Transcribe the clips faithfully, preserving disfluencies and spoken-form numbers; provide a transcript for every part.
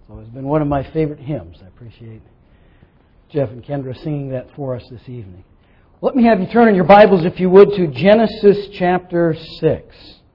So it's been one of my favorite hymns. I appreciate Jeff and Kendra singing that for us this evening. Let me have you turn in your Bibles, if you would, to Genesis chapter six.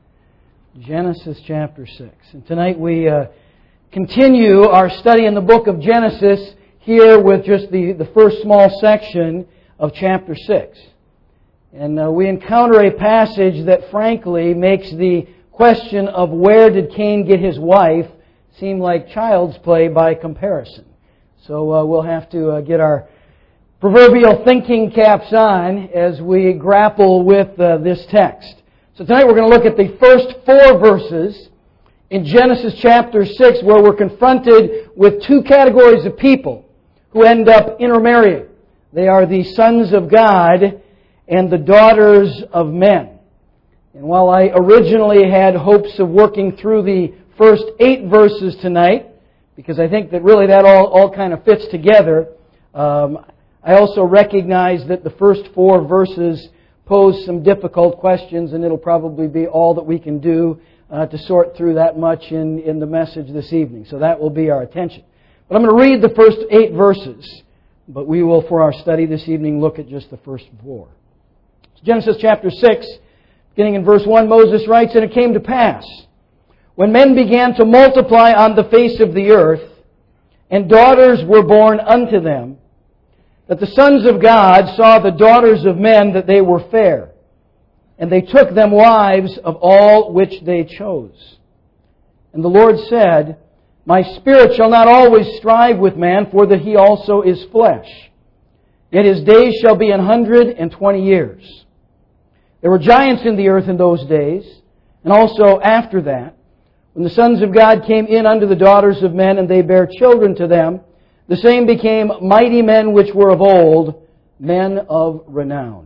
Genesis chapter six. And tonight we uh, continue our study in the book of Genesis here with just the, the first small section of chapter six. And uh, we encounter a passage that frankly makes the question of where did Cain get his wife seem like child's play by comparison. So uh, we'll have to uh, get our proverbial thinking caps on as we grapple with uh, this text. So tonight we're going to look at the first four verses in Genesis chapter six, where we're confronted with two categories of people who end up intermarrying. They are the sons of God and the daughters of men. And while I originally had hopes of working through the first eight verses tonight, because I think that really that all, all kind of fits together, um, I also recognize that the first four verses pose some difficult questions, and it'll probably be all that we can do uh, to sort through that much in, in the message this evening. So that will be our attention. But I'm going to read the first eight verses, but we will, for our study this evening, look at just the first four. Genesis chapter six, beginning in verse one, Moses writes, "And it came to pass, when men began to multiply on the face of the earth, and daughters were born unto them, that the sons of God saw the daughters of men that they were fair, and they took them wives of all which they chose. And the Lord said, My spirit shall not always strive with man, for that he also is flesh. Yet his days shall be an hundred and twenty years. There were giants in the earth in those days, and also after that, when the sons of God came in unto the daughters of men, and they bare children to them, the same became mighty men which were of old, men of renown.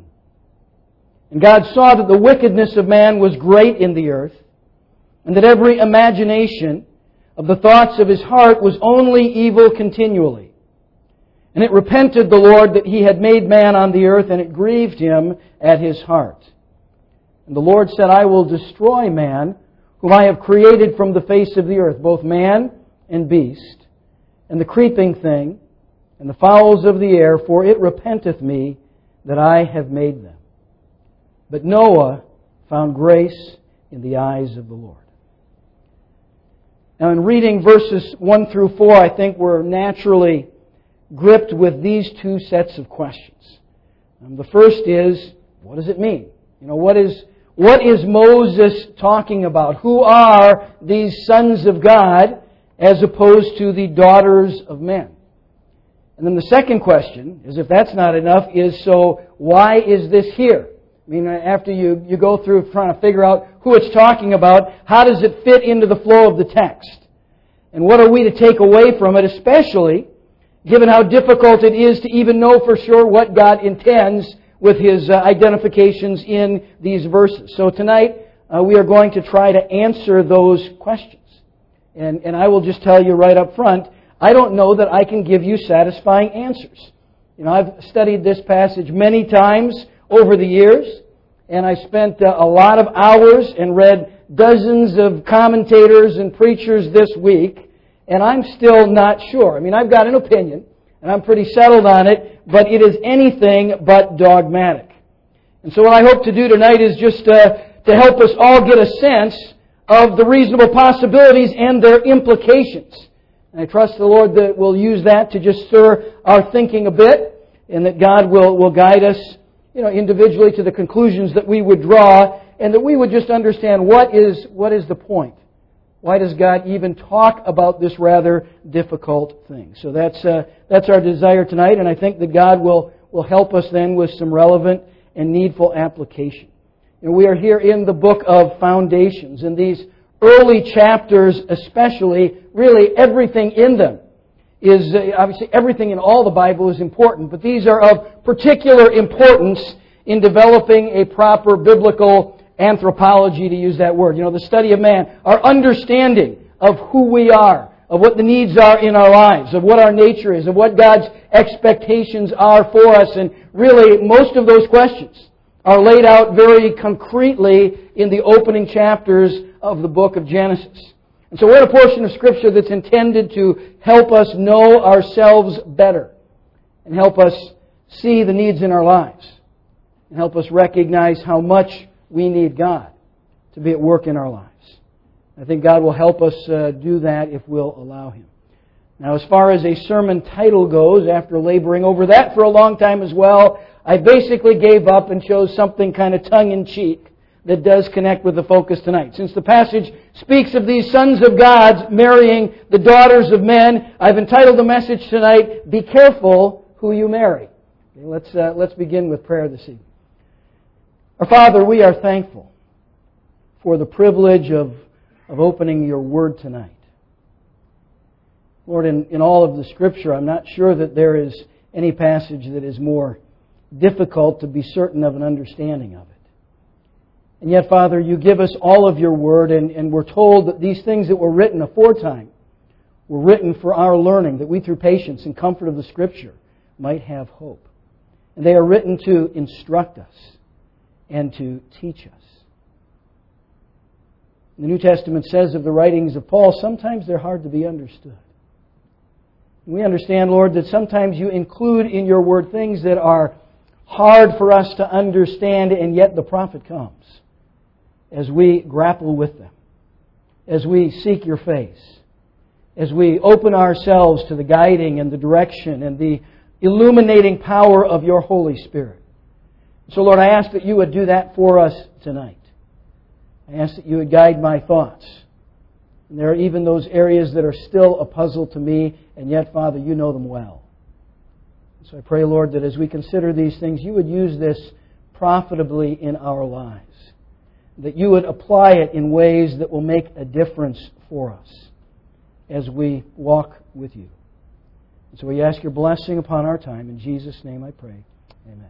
And God saw that the wickedness of man was great in the earth, and that every imagination of the thoughts of his heart was only evil continually. And it repented the Lord that he had made man on the earth, and it grieved him at his heart. And the Lord said, I will destroy man, whom I have created from the face of the earth, both man and beast, and the creeping thing, and the fowls of the air, for it repenteth me that I have made them. But Noah found grace in the eyes of the Lord." Now in reading verses one through four, I think we're naturally gripped with these two sets of questions. Um, the first is, what does it mean? You know, what is What is Moses talking about? Who are these sons of God as opposed to the daughters of men? And then the second question, as if that's not enough, is so why is this here? I mean, after you, you go through trying to figure out who it's talking about, how does it fit into the flow of the text? And what are we to take away from it, especially given how difficult it is to even know for sure what God intends with His uh, identifications in these verses. So tonight, uh, we are going to try to answer those questions. And, and I will just tell you right up front, I don't know that I can give you satisfying answers. You know, I've studied this passage many times over the years, and I spent uh, a lot of hours and read dozens of commentators and preachers this week, and I'm still not sure. I mean, I've got an opinion, and I'm pretty settled on it, but it is anything but dogmatic. And so what I hope to do tonight is just uh, to help us all get a sense of the reasonable possibilities and their implications. And I trust the Lord that we'll use that to just stir our thinking a bit, and that God will, will guide us, you know, individually to the conclusions that we would draw, and that we would just understand what is what is the point. Why does God even talk about this rather difficult thing? So that's uh, that's our desire tonight, and I think that God will, will help us then with some relevant and needful application. And we are here in the book of foundations, and these early chapters especially, really everything in them is, uh, obviously everything in all the Bible is important, but these are of particular importance in developing a proper biblical anthropology, to use that word. You know, the study of man, our understanding of who we are, of what the needs are in our lives, of what our nature is, of what God's expectations are for us. And really, most of those questions are laid out very concretely in the opening chapters of the book of Genesis. And so we're in a portion of Scripture that's intended to help us know ourselves better and help us see the needs in our lives and help us recognize how much we need God to be at work in our lives. I think God will help us uh, do that if we'll allow Him. Now, as far as a sermon title goes, after laboring over that for a long time as well, I basically gave up and chose something kind of tongue-in-cheek that does connect with the focus tonight. Since the passage speaks of these sons of God marrying the daughters of men, I've entitled the message tonight, Be Careful Who You Marry. Okay, let's, uh, let's begin with prayer this evening. Our Father, we are thankful for the privilege of, of opening Your Word tonight. Lord, in, in all of the Scripture, I'm not sure that there is any passage that is more difficult to be certain of an understanding of it. And yet, Father, You give us all of Your Word, and, and we're told that these things that were written aforetime were written for our learning, that we through patience and comfort of the Scripture might have hope. And they are written to instruct us and to teach us. The New Testament says of the writings of Paul, sometimes they're hard to be understood. We understand, Lord, that sometimes You include in Your Word things that are hard for us to understand, and yet the profit comes as we grapple with them, as we seek Your face, as we open ourselves to the guiding and the direction and the illuminating power of Your Holy Spirit. So, Lord, I ask that You would do that for us tonight. I ask that You would guide my thoughts. And there are even those areas that are still a puzzle to me, and yet, Father, You know them well. So I pray, Lord, that as we consider these things, You would use this profitably in our lives. That You would apply it in ways that will make a difference for us as we walk with You. And so we ask Your blessing upon our time. In Jesus' name I pray. Amen.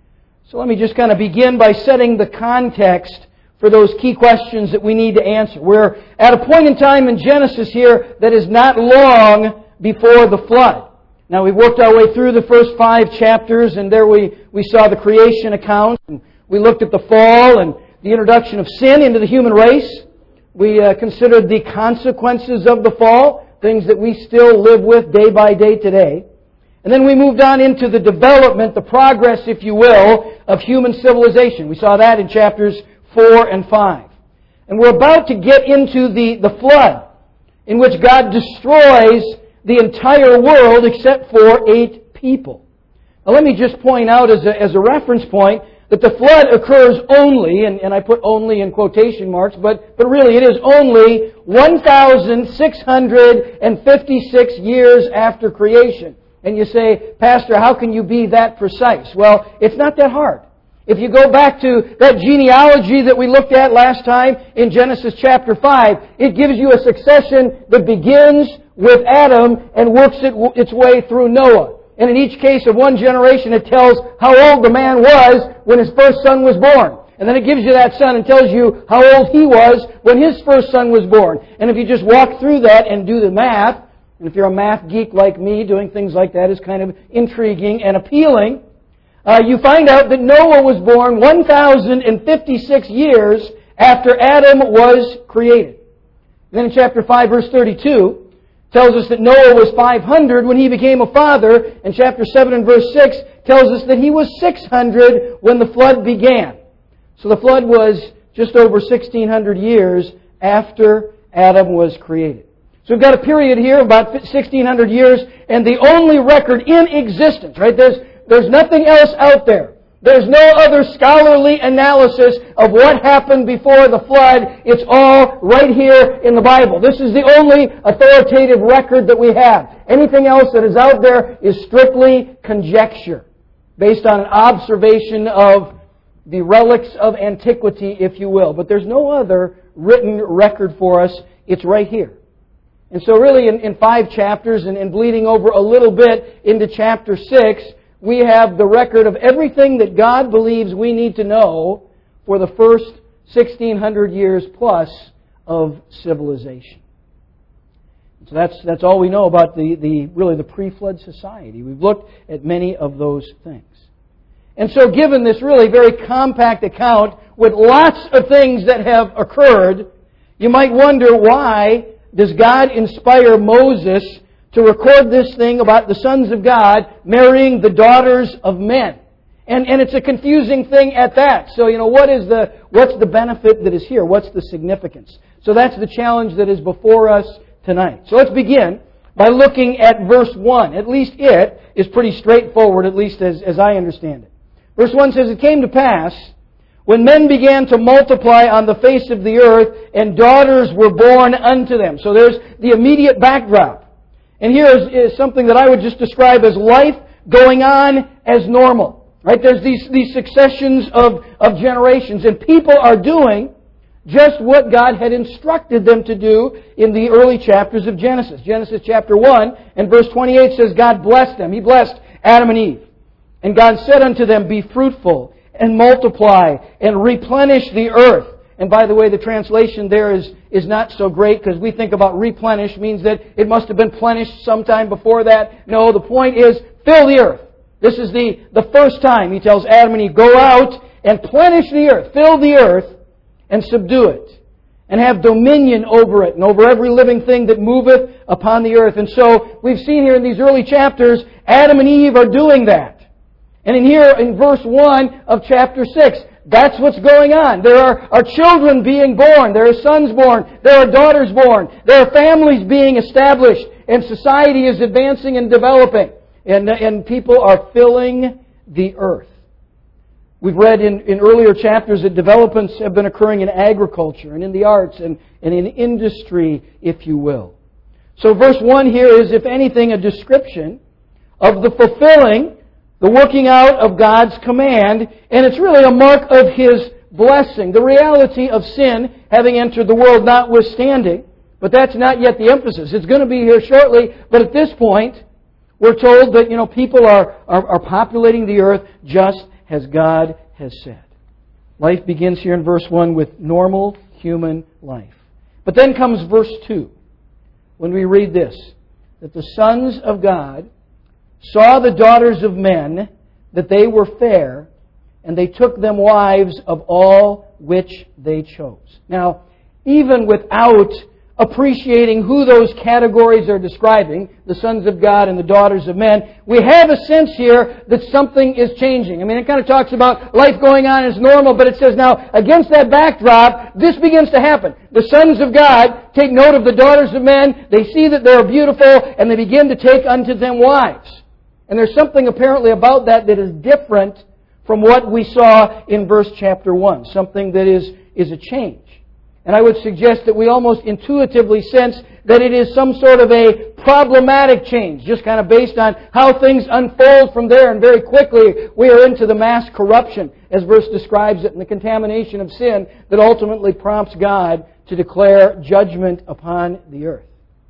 So let me just kind of begin by setting the context for those key questions that we need to answer. We're at a point in time in Genesis here that is not long before the flood. Now, we've worked our way through the first five chapters, and there we, we saw the creation account, and we looked at the fall and the introduction of sin into the human race. We uh, considered the consequences of the fall, things that we still live with day by day today. And then we moved on into the development, the progress, if you will, of human civilization. We saw that in chapters four and five. And we're about to get into the, the flood, in which God destroys the entire world except for eight people. Now let me just point out as a, as a reference point that the flood occurs only, and, and I put only in quotation marks, but, but really it is only one thousand six hundred fifty-six years after creation. And you say, Pastor, how can you be that precise? Well, it's not that hard. If you go back to that genealogy that we looked at last time in Genesis chapter five, it gives you a succession that begins with Adam and works it, its way through Noah. And in each case of one generation, it tells how old the man was when his first son was born. And then it gives you that son and tells you how old he was when his first son was born. And if you just walk through that and do the math, and if you're a math geek like me, doing things like that is kind of intriguing and appealing, uh, you find out that Noah was born one thousand fifty-six years after Adam was created. And then in chapter five, verse thirty-two, tells us that Noah was five hundred when he became a father, and chapter seven and verse six tells us that he was six hundred when the flood began. So the flood was just over sixteen hundred years after Adam was created. So we've got a period here of about sixteen hundred years, and the only record in existence, right? There's, there's nothing else out there. There's no other scholarly analysis of what happened before the flood. It's all right here in the Bible. This is the only authoritative record that we have. Anything else that is out there is strictly conjecture, based on an observation of the relics of antiquity, if you will. But there's no other written record for us. It's right here. And so really in, in five chapters and, and bleeding over a little bit into chapter six, we have the record of everything that God believes we need to know for the first sixteen hundred years plus of civilization. So that's that's all we know about the, the really the pre-flood society. We've looked at many of those things. And so given this really very compact account with lots of things that have occurred, you might wonder why does God inspire Moses to record this thing about the sons of God marrying the daughters of men? And, and it's a confusing thing at that. So, you know, what is the, what's the benefit that is here? What's the significance? So that's the challenge that is before us tonight. So let's begin by looking at verse one. At least it is pretty straightforward, at least as, as I understand it. Verse one says, "It came to pass, when men began to multiply on the face of the earth, and daughters were born unto them." So there's the immediate backdrop. And here is, is something that I would just describe as life going on as normal. Right? There's these, these successions of, of generations, and people are doing just what God had instructed them to do in the early chapters of Genesis. Genesis chapter one and verse twenty-eight says, God blessed them. He blessed Adam and Eve. "And God said unto them, Be fruitful, and multiply, and replenish the earth." And by the way, the translation there is, is not so great, because we think about replenish means that it must have been plenished sometime before that. No, the point is, fill the earth. This is the, the first time He tells Adam and Eve, go out and plenish the earth, fill the earth, and subdue it, and have dominion over it, and over every living thing that moveth upon the earth. And so, we've seen here in these early chapters, Adam and Eve are doing that. And in here, in verse one of chapter six, that's what's going on. There are, are children being born. There are sons born. There are daughters born. There are families being established. And society is advancing and developing. And, and people are filling the earth. We've read in, in earlier chapters that developments have been occurring in agriculture and in the arts and, and in industry, if you will. So verse one here is, if anything, a description of the fulfilling, the working out of God's command, and it's really a mark of His blessing. The reality of sin having entered the world notwithstanding, but that's not yet the emphasis. It's going to be here shortly, but at this point, we're told that, you know, people are, are, are populating the earth just as God has said. Life begins here in verse one with normal human life. But then comes verse two, when we read this, that the sons of God saw the daughters of men, that they were fair, and they took them wives of all which they chose. Now, even without appreciating who those categories are describing, the sons of God and the daughters of men, we have a sense here that something is changing. I mean, it kind of talks about life going on as normal, but it says now, against that backdrop, this begins to happen. The sons of God take note of the daughters of men, they see that they are beautiful, and they begin to take unto them wives. And there's something apparently about that that is different from what we saw in verse chapter one. Something that is, is a change. And I would suggest that we almost intuitively sense that it is some sort of a problematic change, just kind of based on how things unfold from there. And very quickly, we are into the mass corruption, as verse describes it, and the contamination of sin that ultimately prompts God to declare judgment upon the earth.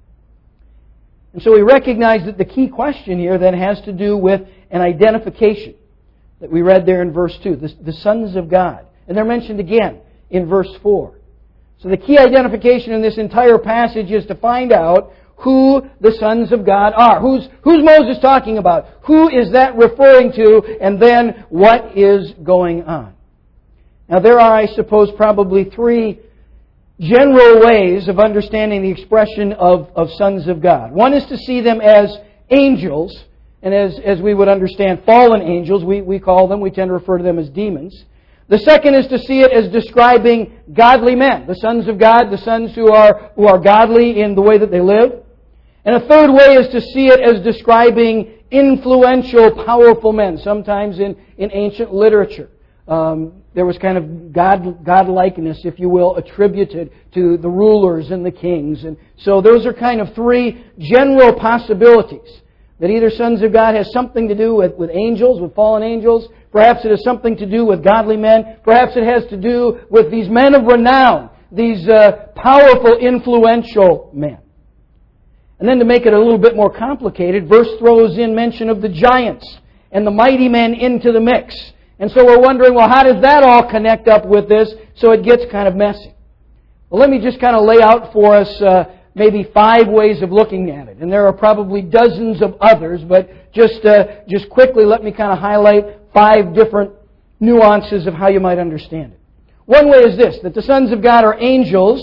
And so we recognize that the key question here then has to do with an identification that we read there in verse two, the, the sons of God. And they're mentioned again in verse four. So the key identification in this entire passage is to find out who the sons of God are. Who's, who's Moses talking about? Who is that referring to? And then what is going on? Now there are, I suppose, probably three general ways of understanding the expression of, of sons of God. One is to see them as angels, and as, as we would understand fallen angels, we, we call them, we tend to refer to them as demons. The second is to see it as describing godly men, the sons of God, the sons who are, who are godly in the way that they live. And a third way is to see it as describing influential, powerful men, sometimes in, in ancient literature. Um, there was kind of God, godlikeness, if you will, attributed to the rulers and the kings. And so those are kind of three general possibilities. That either sons of God has something to do with, with angels, with fallen angels. Perhaps it has something to do with godly men. Perhaps it has to do with these men of renown, these uh, powerful, influential men. And then to make it a little bit more complicated, verse throws in mention of the giants and the mighty men into the mix. And so we're wondering, well, how does that all connect up with this? So it gets kind of messy. Well, let me just kind of lay out for us uh, maybe five ways of looking at it. And there are probably dozens of others, but just uh, just quickly let me kind of highlight five different nuances of how you might understand it. One way is this, that the sons of God are angels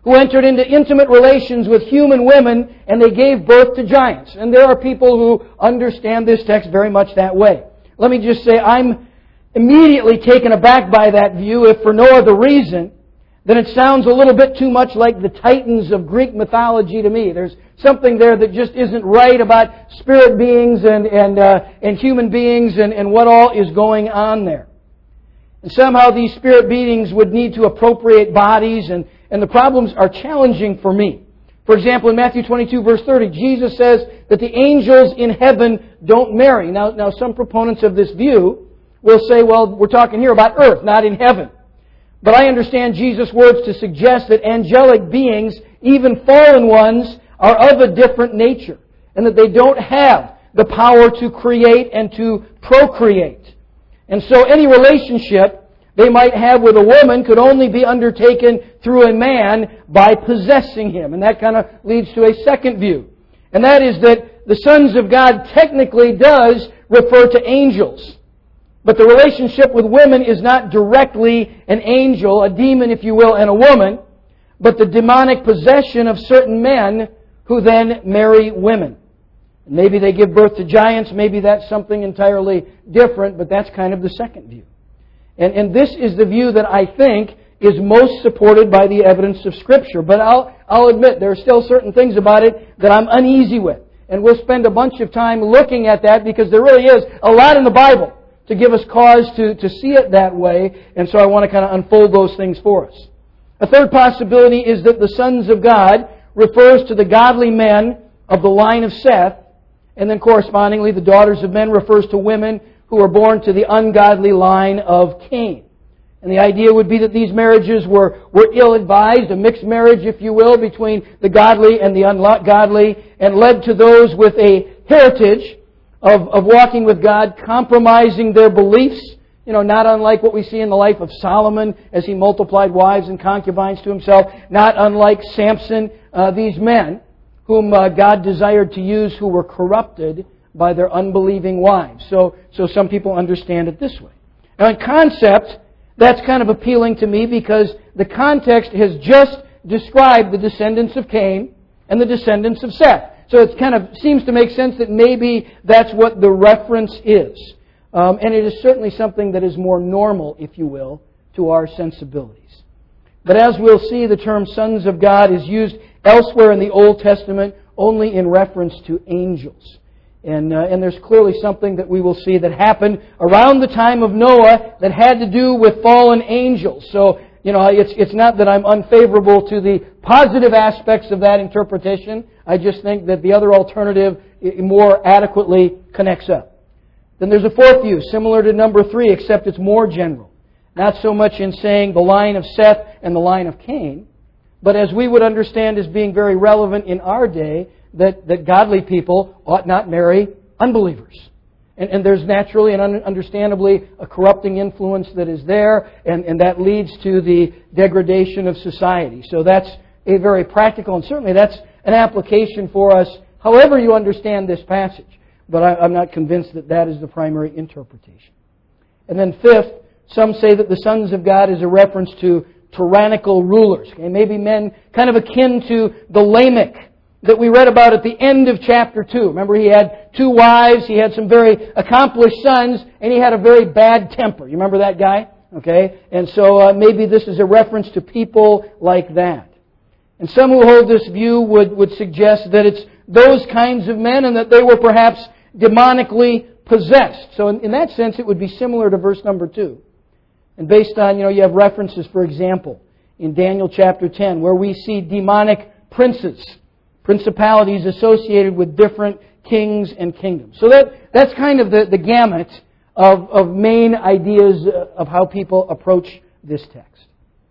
who entered into intimate relations with human women, and they gave birth to giants. And there are people who understand this text very much that way. Let me just say, I'm immediately taken aback by that view, if for no other reason than it sounds a little bit too much like the Titans of Greek mythology to me. There's something there that just isn't right about spirit beings and, and, uh, and human beings and, and what all is going on there. And somehow these spirit beings would need to appropriate bodies, and, and the problems are challenging for me. For example, in Matthew twenty-two, verse thirty, Jesus says that the angels in heaven don't marry. Now, now some proponents of this view will say, well, we're talking here about earth, not in heaven. But I understand Jesus' words to suggest that angelic beings, even fallen ones, are of a different nature, and that they don't have the power to create and to procreate. And so any relationship they might have with a woman could only be undertaken through a man by possessing him. And that kind of leads to a second view. And that is that the sons of God technically does refer to angels. But the relationship with women is not directly an angel, a demon, if you will, and a woman, but the demonic possession of certain men who then marry women. Maybe they give birth to giants, maybe that's something entirely different, but that's kind of the second view. And, and this is the view that I think is most supported by the evidence of Scripture. But I'll, I'll admit there are still certain things about it that I'm uneasy with. And we'll spend a bunch of time looking at that because there really is a lot in the Bible to give us cause to, to see it that way. And so I want to kind of unfold those things for us. A third possibility is that the sons of God refers to the godly men of the line of Seth. And then correspondingly, the daughters of men refers to women who are born to the ungodly line of Cain. And the idea would be that these marriages were, were ill-advised, a mixed marriage, if you will, between the godly and the ungodly, and led to those with a heritage of, of walking with God, compromising their beliefs, you know, not unlike what we see in the life of Solomon as he multiplied wives and concubines to himself, not unlike Samson, uh, these men whom uh, God desired to use who were corrupted by their unbelieving wives. So, so some people understand it this way. Now in concept, that's kind of appealing to me because the context has just described the descendants of Cain and the descendants of Seth. So it kind of seems to make sense that maybe that's what the reference is. Um, and it is certainly something that is more normal, if you will, to our sensibilities. But as we'll see, the term sons of God is used elsewhere in the Old Testament only in reference to angels. And, uh, and there's clearly something that we will see that happened around the time of Noah that had to do with fallen angels. So, you know, it's, it's not that I'm unfavorable to the positive aspects of that interpretation. I just think that the other alternative more adequately connects up. Then there's a fourth view, similar to number three, except it's more general. Not so much in saying the line of Seth and the line of Cain, but as we would understand as being very relevant in our day, that, that godly people ought not marry unbelievers. And, and there's naturally and un- understandably a corrupting influence that is there, and, and that leads to the degradation of society. So that's a very practical, and certainly that's an application for us, however you understand this passage. But I, I'm not convinced that that is the primary interpretation. And then fifth, some say that the sons of God is a reference to tyrannical rulers. Okay? Maybe men kind of akin to the Lamech that we read about at the end of chapter two. Remember, he had two wives, he had some very accomplished sons, and he had a very bad temper. You remember that guy? Okay? And so uh, maybe this is a reference to people like that. And some who hold this view would, would suggest that it's those kinds of men and that they were perhaps demonically possessed. So in, in that sense, it would be similar to verse number two. And based on, you know, you have references, for example, in Daniel chapter ten, where we see demonic princes, principalities associated with different kings and kingdoms. So that that's kind of the, the gamut of, of main ideas of how people approach this text.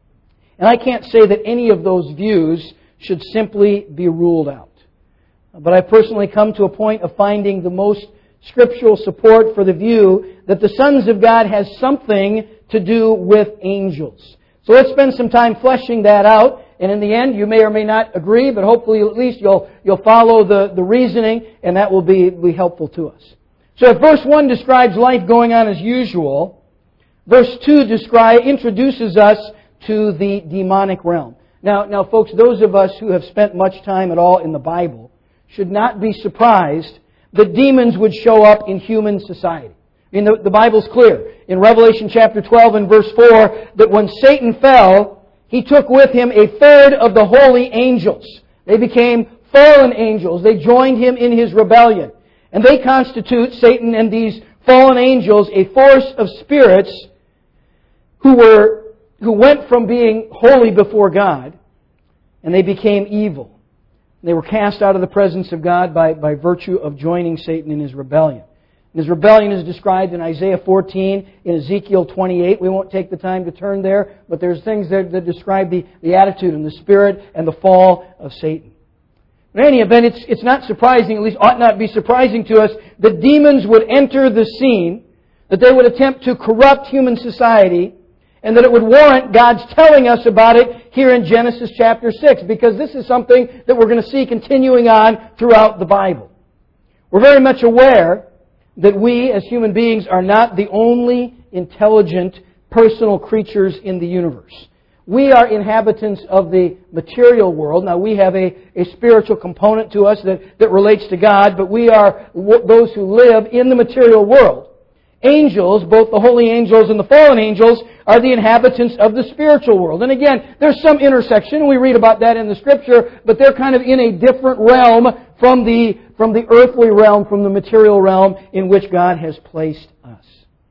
And I can't say that any of those views should simply be ruled out. But I personally come to a point of finding the most scriptural support for the view that the sons of God has something to do with angels. So let's spend some time fleshing that out. And in the end, you may or may not agree, but hopefully at least you'll you'll follow the, the reasoning, and that will be, be helpful to us. So if verse one describes life going on as usual, verse two describe, introduces us to the demonic realm. Now, now, folks, those of us who have spent much time at all in the Bible should not be surprised that demons would show up in human society. I mean, the, the Bible's clear. In Revelation chapter twelve and verse four, that when Satan fell, he took with him a third of the holy angels. They became fallen angels. They joined him in his rebellion. And they constitute, Satan and these fallen angels, a force of spirits who were who went from being holy before God, and they became evil. They were cast out of the presence of God by, by virtue of joining Satan in his rebellion. And his rebellion is described in Isaiah fourteen, in Ezekiel twenty-eight. We won't take the time to turn there, but there's things there that describe the, the attitude and the spirit and the fall of Satan. In any event, it's, it's not surprising, at least ought not be surprising to us, that demons would enter the scene, that they would attempt to corrupt human society, and that it would warrant God's telling us about it here in Genesis chapter six, because this is something that we're going to see continuing on throughout the Bible. We're very much aware that we as human beings are not the only intelligent personal creatures in the universe. We are inhabitants of the material world. Now, we have a, a spiritual component to us that, that relates to God, but we are those who live in the material world. Angels, both the holy angels and the fallen angels, are the inhabitants of the spiritual world. And again, there's some intersection, and we read about that in the Scripture, but they're kind of in a different realm from the, from the earthly realm, from the material realm in which God has placed us.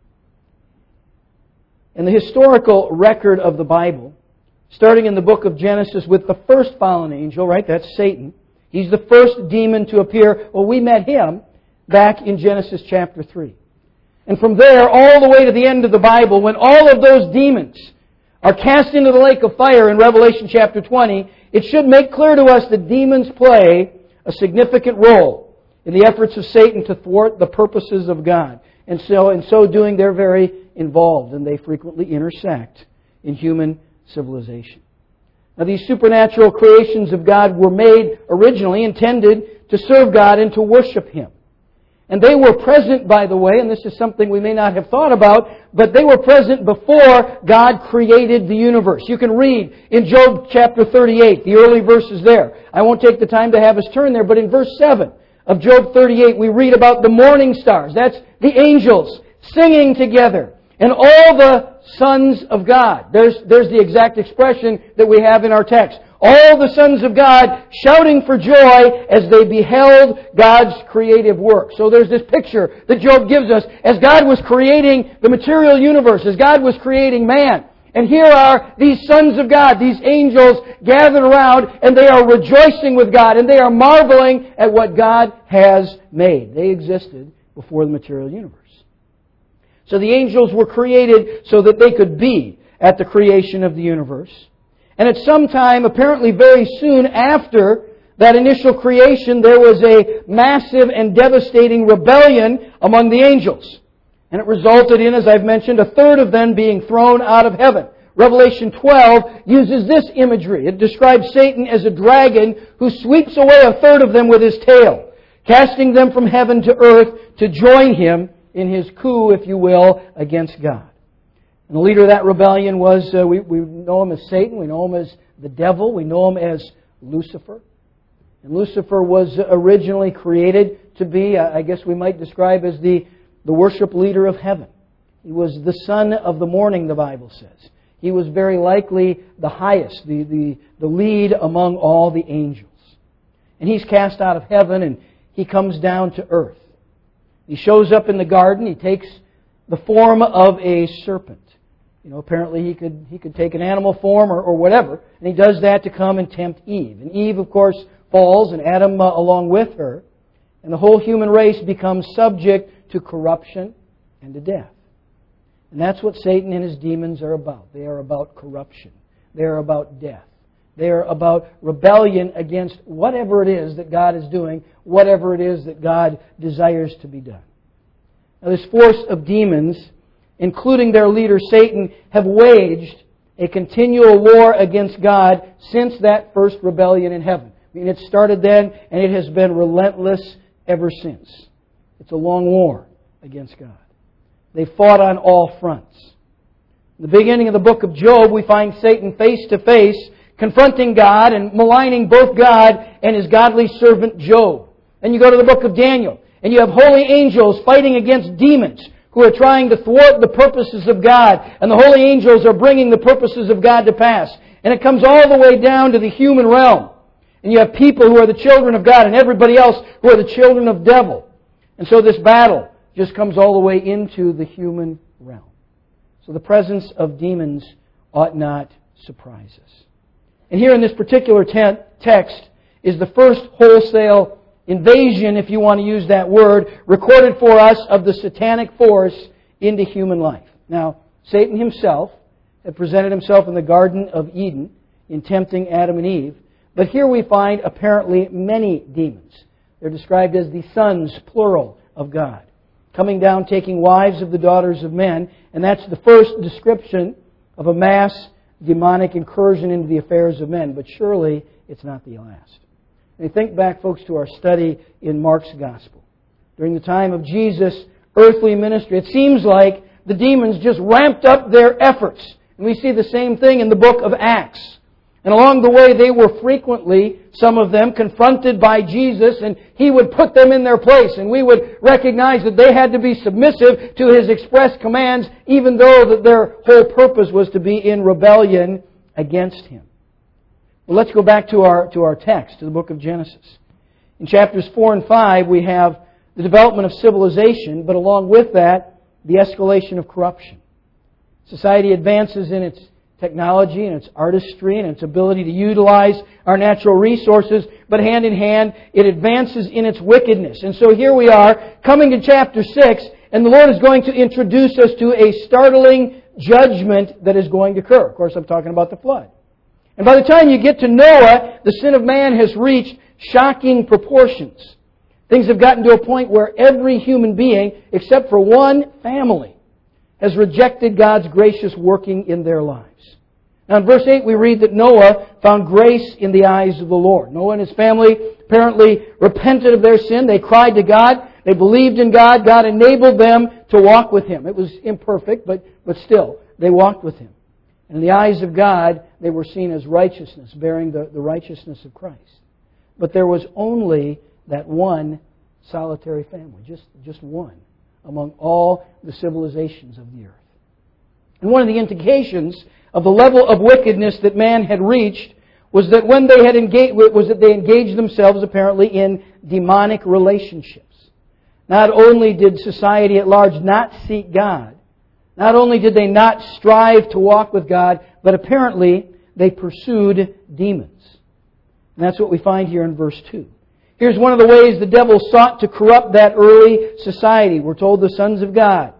In the historical record of the Bible, starting in the book of Genesis with the first fallen angel, right, that's Satan. He's the first demon to appear. Well, we met him back in Genesis chapter three. And from there, all the way to the end of the Bible, when all of those demons are cast into the lake of fire in Revelation chapter twenty, it should make clear to us that demons play a significant role in the efforts of Satan to thwart the purposes of God. And so, in so doing, they're very involved, and they frequently intersect in human civilization. Now, these supernatural creations of God were made originally, intended to serve God and to worship Him. And they were present, by the way, and this is something we may not have thought about, but they were present before God created the universe. You can read in Job chapter thirty-eight, the early verses there. I won't take the time to have us turn there, but in verse seven of Job thirty-eight, we read about the morning stars. That's the angels singing together. And all the sons of God. There's, there's the exact expression that we have in our text. All the sons of God shouting for joy as they beheld God's creative work. So there's this picture that Job gives us as God was creating the material universe, as God was creating man. And here are these sons of God, these angels gathered around, and they are rejoicing with God, and they are marveling at what God has made. They existed before the material universe. So the angels were created so that they could be at the creation of the universe. And at some time, apparently very soon after that initial creation, there was a massive and devastating rebellion among the angels. And it resulted in, as I've mentioned, a third of them being thrown out of heaven. Revelation twelve uses this imagery. It describes Satan as a dragon who sweeps away a third of them with his tail, casting them from heaven to earth to join him in his coup, if you will, against God. And the leader of that rebellion was, uh, we, we know him as Satan, we know him as the devil, we know him as Lucifer. And Lucifer was originally created to be, I guess we might describe as the, the worship leader of heaven. He was the son of the morning, the Bible says. He was very likely the highest, the, the, the lead among all the angels. And he's cast out of heaven and he comes down to earth. He shows up in the garden, he takes the form of a serpent. You know, apparently he could he could take an animal form or, or whatever, and he does that to come and tempt Eve. And Eve, of course, falls, and Adam uh, along with her. And the whole human race becomes subject to corruption and to death. And that's what Satan and his demons are about. They are about corruption. They are about death. They are about rebellion against whatever it is that God is doing, whatever it is that God desires to be done. Now, this force of demons, including their leader Satan, have waged a continual war against God since that first rebellion in heaven. I mean, it started then, and it has been relentless ever since. It's a long war against God. They fought on all fronts. In the beginning of the book of Job, we find Satan face to face, confronting God and maligning both God and His godly servant Job. Then you go to the book of Daniel, and you have holy angels fighting against demons who are trying to thwart the purposes of God. And the holy angels are bringing the purposes of God to pass. And it comes all the way down to the human realm. And you have people who are the children of God and everybody else who are the children of devil. And so this battle just comes all the way into the human realm. So the presence of demons ought not surprise us. And here in this particular te- text is the first wholesale invasion, if you want to use that word, recorded for us of the satanic force into human life. Now, Satan himself had presented himself in the Garden of Eden in tempting Adam and Eve. But here we find apparently many demons. They're described as the sons, plural, of God, coming down, taking wives of the daughters of men. And that's the first description of a mass demonic incursion into the affairs of men. But surely it's not the last. And think back, folks, to our study in Mark's Gospel. During the time of Jesus' earthly ministry, it seems like the demons just ramped up their efforts. And we see the same thing in the book of Acts. And along the way, they were frequently, some of them, confronted by Jesus, and He would put them in their place. And we would recognize that they had to be submissive to His express commands, even though that their whole purpose was to be in rebellion against Him. Well, let's go back to our, to our text, to the book of Genesis. In chapters four and five, we have the development of civilization, but along with that, the escalation of corruption. Society advances in its technology and its artistry and its ability to utilize our natural resources, but hand in hand, it advances in its wickedness. And so here we are, coming to chapter six, and the Lord is going to introduce us to a startling judgment that is going to occur. Of course, I'm talking about the flood. And by the time you get to Noah, the sin of man has reached shocking proportions. Things have gotten to a point where every human being, except for one family, has rejected God's gracious working in their lives. Now in verse eight we read that Noah found grace in the eyes of the Lord. Noah and his family apparently repented of their sin. They cried to God. They believed in God. God enabled them to walk with Him. It was imperfect, but, but still, they walked with Him. And in the eyes of God, they were seen as righteousness, bearing the, the righteousness of Christ. But there was only that one solitary family, just, just one, among all the civilizations of the earth. And one of the indications of the level of wickedness that man had reached was that when they had engaged, was that they engaged themselves apparently in demonic relationships. Not only did society at large not seek God, not only did they not strive to walk with God, but apparently they pursued demons. And that's what we find here in verse two. Here's one of the ways the devil sought to corrupt that early society. We're told the sons of God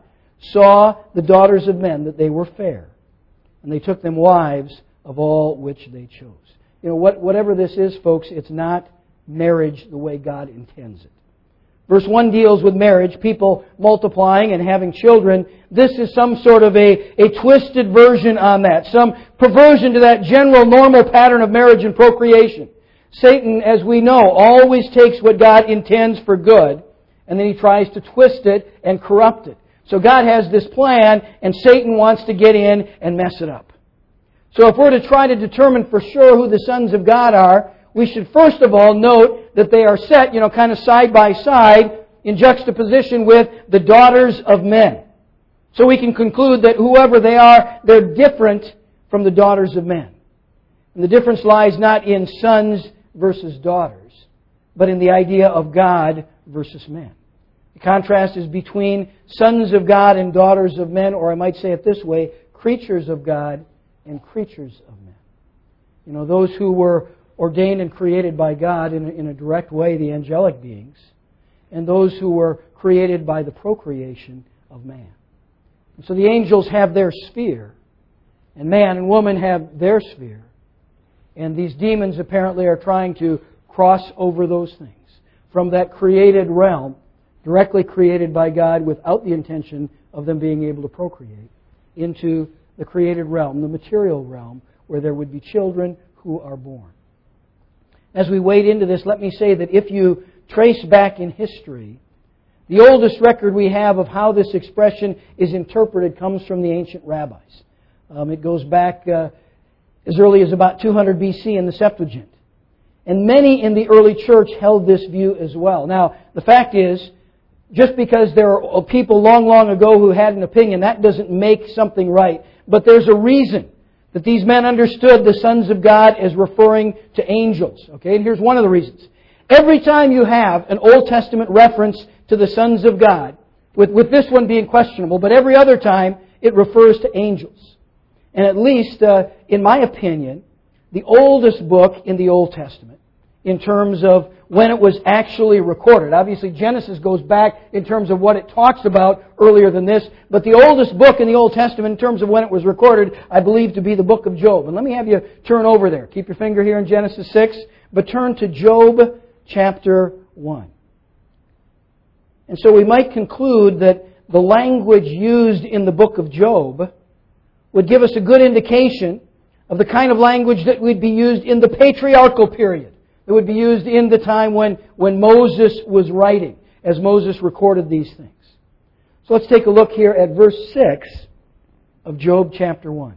saw the daughters of men, that they were fair, and they took them wives of all which they chose. You know, what, whatever this is, folks, it's not marriage the way God intends it. Verse one deals with marriage, people multiplying and having children. This is some sort of a, a twisted version on that, some perversion to that general normal pattern of marriage and procreation. Satan, as we know, always takes what God intends for good, and then he tries to twist it and corrupt it. So God has this plan, and Satan wants to get in and mess it up. So if we're to try to determine for sure who the sons of God are, we should first of all note that they are set, you know, kind of side by side in juxtaposition with the daughters of men. So we can conclude that whoever they are, they're different from the daughters of men. And the difference lies not in sons versus daughters, but in the idea of God versus men. The contrast is between sons of God and daughters of men, or I might say it this way, creatures of God and creatures of men. You know, those who were ordained and created by God in a, in a direct way, the angelic beings, and those who were created by the procreation of man. And so the angels have their sphere, and man and woman have their sphere. And these demons apparently are trying to cross over those things from that created realm, directly created by God without the intention of them being able to procreate, into the created realm, the material realm, where there would be children who are born. As we wade into this, let me say that if you trace back in history, the oldest record we have of how this expression is interpreted comes from the ancient rabbis. Um, it goes back uh, as early as about two hundred B C in the Septuagint. And many in the early church held this view as well. Now, the fact is, just because there are people long, long ago who had an opinion, that doesn't make something right. But there's a reason that these men understood the sons of God as referring to angels. Okay, and here's one of the reasons. Every time you have an Old Testament reference to the sons of God, with, with this one being questionable, but every other time it refers to angels. And at least, uh, in my opinion, the oldest book in the Old Testament, in terms of when it was actually recorded. Obviously, Genesis goes back in terms of what it talks about earlier than this, but the oldest book in the Old Testament in terms of when it was recorded, I believe to be the book of Job. And let me have you turn over there. Keep your finger here in Genesis six, but turn to Job chapter one. And so we might conclude that the language used in the book of Job would give us a good indication of the kind of language that would be used in the patriarchal period. It would be used in the time when, when Moses was writing, as Moses recorded these things. So let's take a look here at verse six of Job chapter one.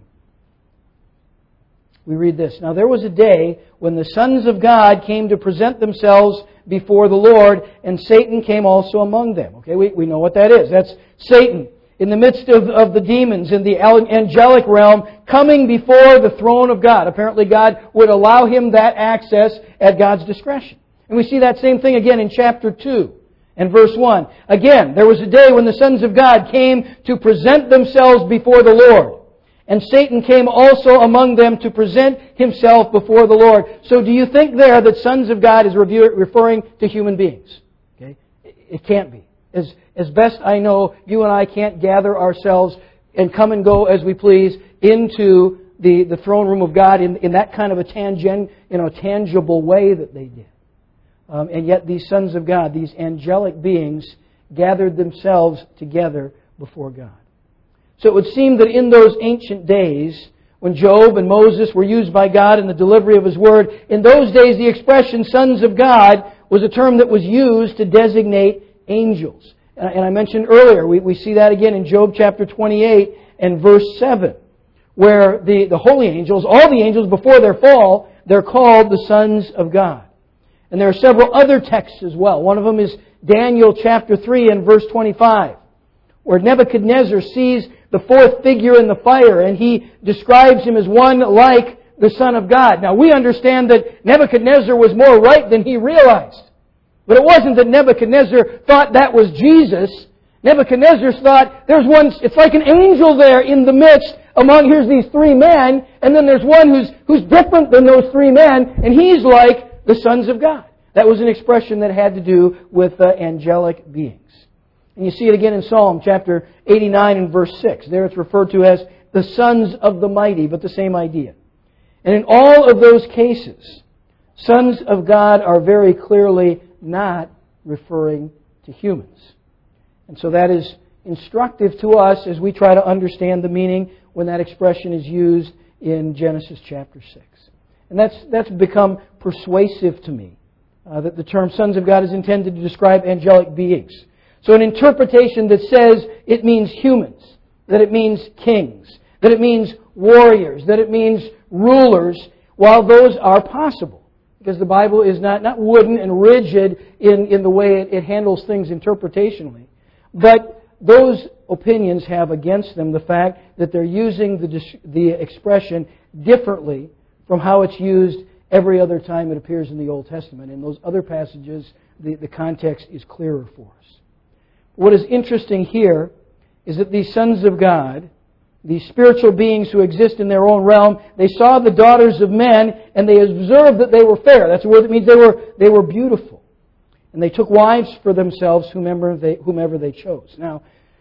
We read this. Now there was a day when the sons of God came to present themselves before the Lord, and Satan came also among them. Okay, we, we know what that is. That's Satan in the midst of, of the demons in the angelic realm, coming before the throne of God. Apparently God would allow him that access at God's discretion. And we see that same thing again in chapter two and verse one. Again, there was a day when the sons of God came to present themselves before the Lord. And Satan came also among them to present himself before the Lord. So do you think there that sons of God is referring to human beings? Okay, it can't be. As, as best I know, you and I can't gather ourselves and come and go as we please into the, the throne room of God in, in that kind of a tangent, you know, tangible way that they did. Um, and yet these sons of God, these angelic beings, gathered themselves together before God. So it would seem that in those ancient days, when Job and Moses were used by God in the delivery of His Word, in those days the expression sons of God was a term that was used to designate angels. And I mentioned earlier, we, we see that again in Job chapter twenty-eight and verse seven, where the, the holy angels, all the angels before their fall, they're called the sons of God. And there are several other texts as well. One of them is Daniel chapter three and verse twenty-five, where Nebuchadnezzar sees the fourth figure in the fire, and he describes him as one like the Son of God. Now, we understand that Nebuchadnezzar was more right than he realized. But it wasn't that Nebuchadnezzar thought that was Jesus. Nebuchadnezzar thought, there's one, it's like an angel there in the midst among, here's these three men, and then there's one who's, who's different than those three men, and he's like the sons of God. That was an expression that had to do with uh, angelic beings. And you see it again in Psalm chapter eighty-nine and verse six. There it's referred to as the sons of the mighty, but the same idea. And in all of those cases, sons of God are very clearly not referring to humans. And so that is instructive to us as we try to understand the meaning when that expression is used in Genesis chapter six. And that's, that's become persuasive to me, uh, that the term sons of God is intended to describe angelic beings. So an interpretation that says it means humans, that it means kings, that it means warriors, that it means rulers, while those are possible. Because the Bible is not, not wooden and rigid in, in the way it, it handles things interpretationally. But those opinions have against them the fact that they're using the, the expression differently from how it's used every other time it appears in the Old Testament. In those other passages, the, the context is clearer for us. What is interesting here is that these sons of God, these spiritual beings who exist in their own realm, they saw the daughters of men and they observed that they were fair. That's a word that means they were, they were beautiful. And they took wives for themselves whomever they, whomever they chose. Now,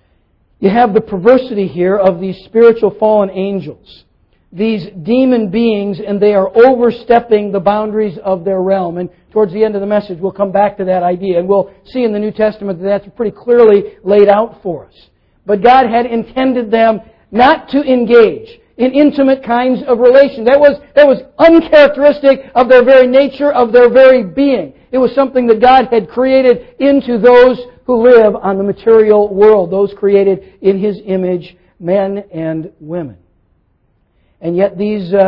you have the perversity here of these spiritual fallen angels, these demon beings, and they are overstepping the boundaries of their realm. And towards the end of the message, we'll come back to that idea. And we'll see in the New Testament that that's pretty clearly laid out for us. But God had intended them not to engage in intimate kinds of relations. That was, that was uncharacteristic of their very nature, of their very being. It was something that God had created into those who live on the material world, those created in His image, men and women. And yet these uh,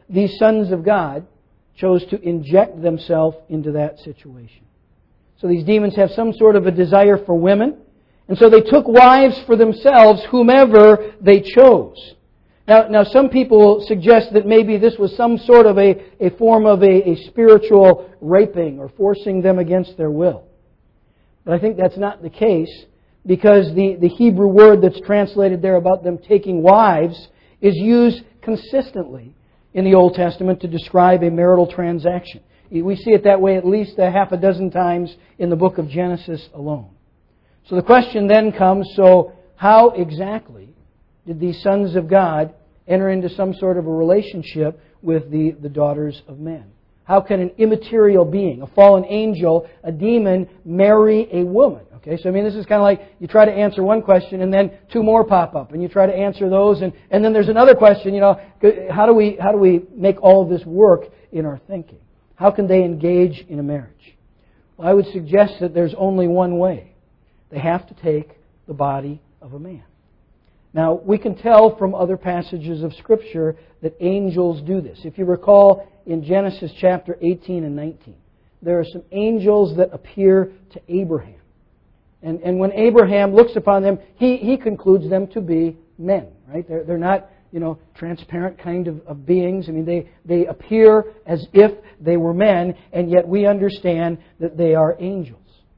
these sons of God chose to inject themselves into that situation. So these demons have some sort of a desire for women, and so they took wives for themselves, whomever they chose. Now, now some people suggest that maybe this was some sort of a, a form of a, a spiritual raping or forcing them against their will. But I think that's not the case, because the, the Hebrew word that's translated there about them taking wives is used consistently in the Old Testament to describe a marital transaction. We see it that way at least a half a dozen times in the book of Genesis alone. So the question then comes, so how exactly did these sons of God enter into some sort of a relationship with the, the daughters of men? How can an immaterial being, a fallen angel, a demon, marry a woman? Okay, so I mean, this is kind of like you try to answer one question and then two more pop up, and you try to answer those, and, and then there's another question. You know, how do we how do we make all of this work in our thinking? How can they engage in a marriage? Well, I would suggest that there's only one way. They have to take the body of a man. Now, we can tell from other passages of Scripture that angels do this. If you recall in Genesis chapter eighteen and nineteen, there are some angels that appear to Abraham. And, and when Abraham looks upon them, he, he concludes them to be men, right? They're, they're not, you know, transparent kind of, of beings. I mean, they, they appear as if they were men, and yet we understand that they are angels.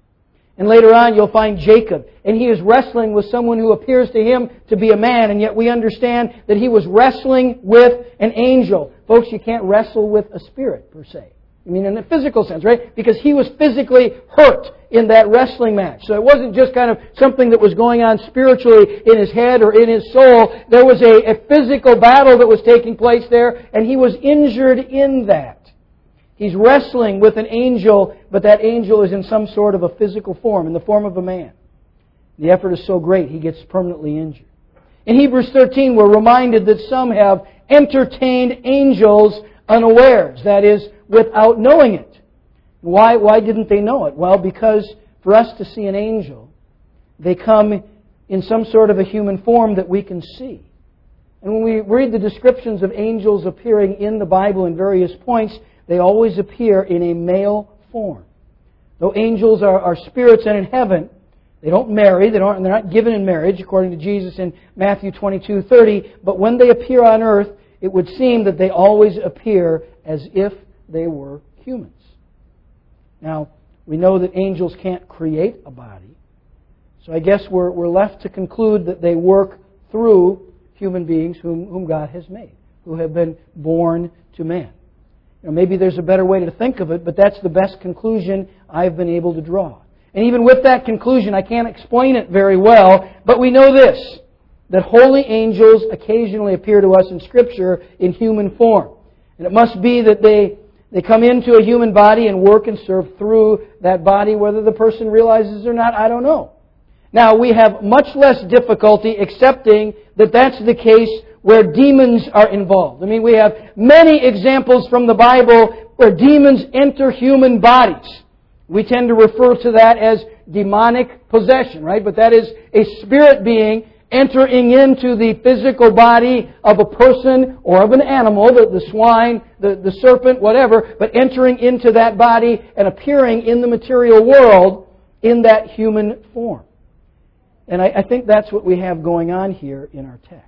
And later on, you'll find Jacob, and he is wrestling with someone who appears to him to be a man, and yet we understand that he was wrestling with an angel. Folks, you can't wrestle with a spirit, per se. I mean, in a physical sense, right? Because he was physically hurt in that wrestling match. So it wasn't just kind of something that was going on spiritually in his head or in his soul. There was a, a physical battle that was taking place there, and he was injured in that. He's wrestling with an angel, but that angel is in some sort of a physical form, in the form of a man. The effort is so great, he gets permanently injured. In Hebrews thirteen, we're reminded that some have entertained angels unawares. That is, without knowing it. Why, why didn't they know it? Well, because for us to see an angel, they come in some sort of a human form that we can see. And when we read the descriptions of angels appearing in the Bible in various points, they always appear in a male form. Though angels are, are spirits and in heaven, they don't marry, they don't, they're not given in marriage, according to Jesus in Matthew twenty-two thirty. But when they appear on earth, it would seem that they always appear as if they were humans. Now, we know that angels can't create a body, so I guess we're, we're left to conclude that they work through human beings whom, whom God has made, who have been born to man. You know, maybe there's a better way to think of it, but that's the best conclusion I've been able to draw. And even with that conclusion, I can't explain it very well, but we know this, that holy angels occasionally appear to us in Scripture in human form. And it must be that they, they come into a human body and work and serve through that body, whether the person realizes it or not, I don't know. Now, we have much less difficulty accepting that that's the case where demons are involved. I mean, we have many examples from the Bible where demons enter human bodies. We tend to refer to that as demonic possession, right? But that is a spirit being entering into the physical body of a person or of an animal, the, the swine, the, the serpent, whatever, but entering into that body and appearing in the material world in that human form. And I, I think that's what we have going on here in our text.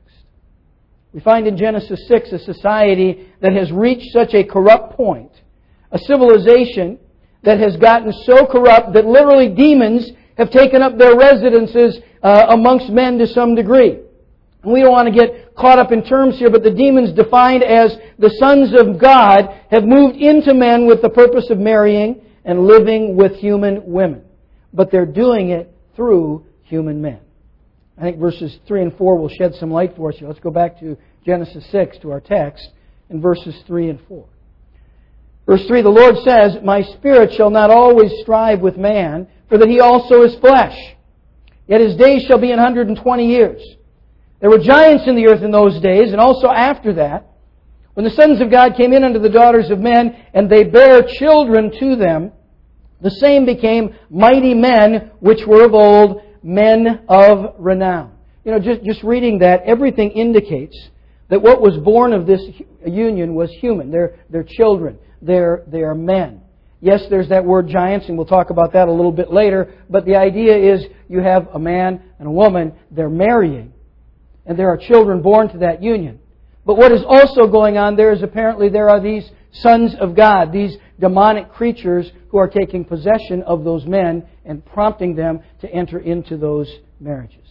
We find in Genesis six a society that has reached such a corrupt point, a civilization that has gotten so corrupt that literally demons have taken up their residences uh, amongst men to some degree. And we don't want to get caught up in terms here, but the demons defined as the sons of God have moved into men with the purpose of marrying and living with human women. But they're doing it through human men. I think verses three and four will shed some light for us here. Let's go back to Genesis six, to our text, in verses three and four. Verse three, the Lord says, "My spirit shall not always strive with man, for that he also is flesh. Yet his days shall be an hundred and twenty years." There were giants in the earth in those days, and also after that. When the sons of God came in unto the daughters of men, and they bare children to them, the same became mighty men which were of old, men of renown. You know, just, just reading that, everything indicates That what was born of this union was human. They're, they're children. They're, they're men. Yes, there's that word giants, and we'll talk about that a little bit later. But the idea is you have a man and a woman. They're marrying. And there are children born to that union. But what is also going on there is apparently there are these sons of God, these demonic creatures who are taking possession of those men and prompting them to enter into those marriages.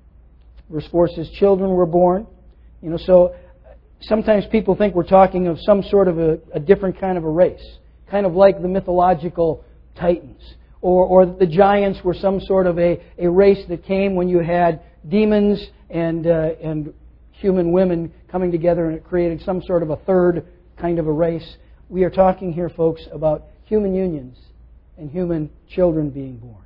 Verse four says, children were born. You know, so sometimes people think we're talking of some sort of a, a different kind of a race. Kind of like the mythological Titans. Or, or the giants were some sort of a, a race that came when you had demons and uh, and human women coming together, and it created some sort of a third kind of a race. We are talking here, folks, about human unions and human children being born.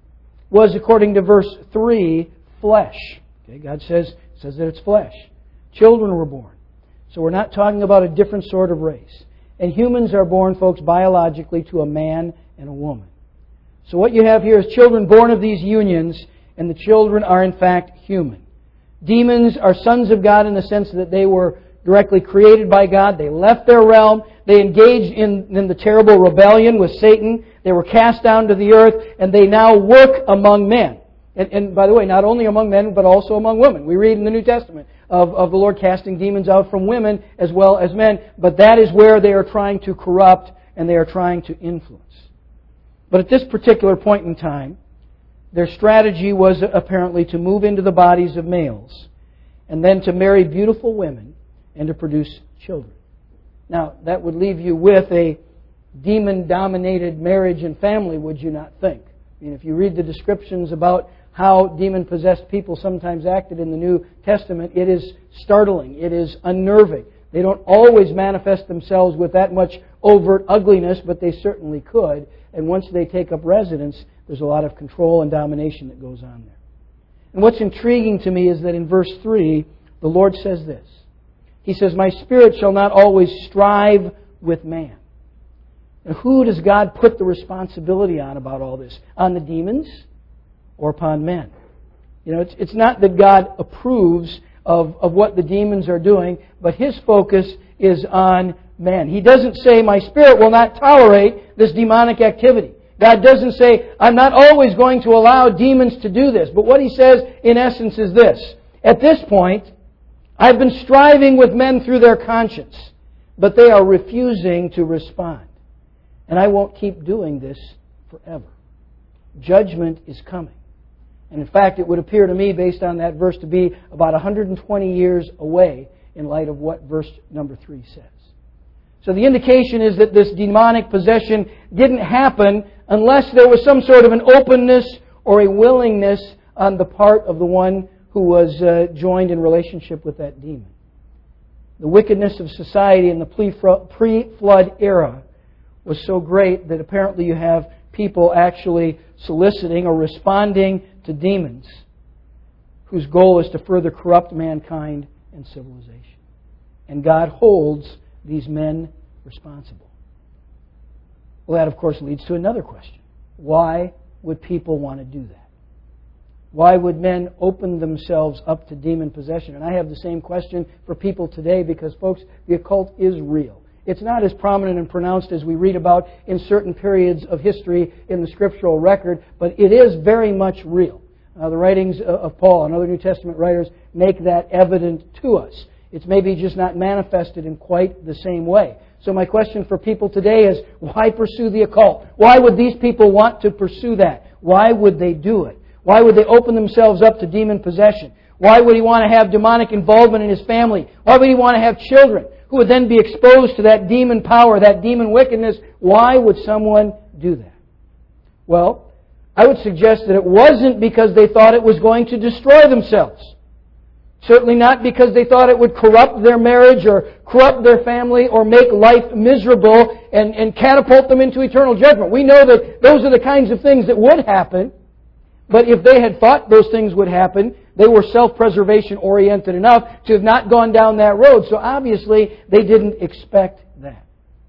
Was, according to verse three, flesh. Okay, God says, says that it's flesh. Children were born. So we're not talking about a different sort of race. And humans are born, folks, biologically to a man and a woman. So what you have here is children born of these unions, and the children are in fact human. Demons are sons of God in the sense that they were directly created by God. They left their realm. They engaged in, in the terrible rebellion with Satan. They were cast down to the earth, and they now work among men. And, and by the way, not only among men, but also among women. We read in the New Testament of, of the Lord casting demons out from women as well as men. But that is where they are trying to corrupt and they are trying to influence. But at this particular point in time, their strategy was apparently to move into the bodies of males and then to marry beautiful women and to produce children. Now, that would leave you with a demon-dominated marriage and family, would you not think? I mean, if you read the descriptions about how demon-possessed people sometimes acted in the New Testament, it is startling. It is unnerving. They don't always manifest themselves with that much overt ugliness, but they certainly could. And once they take up residence, there's a lot of control and domination that goes on there. And what's intriguing to me is that in verse three, the Lord says this. He says, my spirit shall not always strive with man. Now, who does God put the responsibility on about all this? On the demons or upon men? You know, it's, it's not that God approves of, of what the demons are doing, but His focus is on man. He doesn't say, my spirit will not tolerate this demonic activity. God doesn't say, I'm not always going to allow demons to do this. But what He says, in essence, is this. At this point, I've been striving with men through their conscience, but they are refusing to respond. And I won't keep doing this forever. Judgment is coming. And in fact, it would appear to me, based on that verse, to be about one hundred twenty years away in light of what verse number three says. So the indication is that this demonic possession didn't happen unless there was some sort of an openness or a willingness on the part of the one who was uh, joined in relationship with that demon. The wickedness of society in the pre-flood era was so great that apparently you have people actually soliciting or responding to demons whose goal is to further corrupt mankind and civilization. And God holds these men responsible. Well, that of course leads to another question. Why would people want to do that? Why would men open themselves up to demon possession? And I have the same question for people today because, folks, the occult is real. It's not as prominent and pronounced as we read about in certain periods of history in the scriptural record, but it is very much real. Uh, the writings of Paul and other New Testament writers make that evident to us. It's maybe just not manifested in quite the same way. So my question for people today is, why pursue the occult? Why would these people want to pursue that? Why would they do it? Why would they open themselves up to demon possession? Why would he want to have demonic involvement in his family? Why would he want to have children who would then be exposed to that demon power, that demon wickedness? Why would someone do that? Well, I would suggest that it wasn't because they thought it was going to destroy themselves. Certainly not because they thought it would corrupt their marriage or corrupt their family or make life miserable and, and catapult them into eternal judgment. We know that those are the kinds of things that would happen. But if they had thought those things would happen, they were self-preservation oriented enough to have not gone down that road. So obviously they didn't expect that.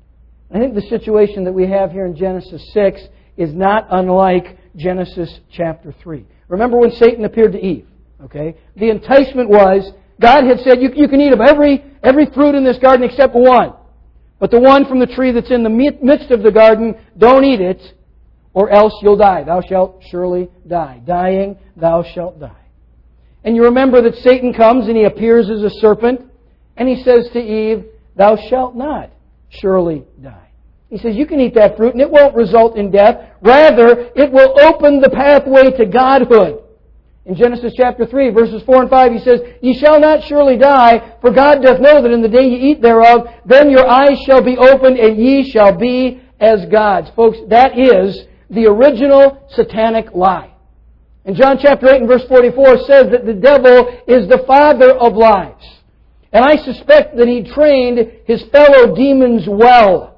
I think the situation that we have here in Genesis six is not unlike Genesis chapter three. Remember when Satan appeared to Eve? Okay? The enticement was, God had said, you, you can eat of every, every fruit in this garden except one. But the one from the tree that's in the midst of the garden, don't eat it, or else you'll die. Thou shalt surely die. Dying, thou shalt die. And you remember that Satan comes and he appears as a serpent, and he says to Eve, thou shalt not surely die. He says, you can eat that fruit and it won't result in death. Rather, it will open the pathway to godhood. In Genesis chapter three, verses four and five, He says, Ye shall not surely die, for God doth know that in the day ye eat thereof, then your eyes shall be opened, and ye shall be as gods. Folks, that is the original satanic lie. And John chapter eight and verse forty-four says that the devil is the father of lies. And I suspect that he trained his fellow demons well.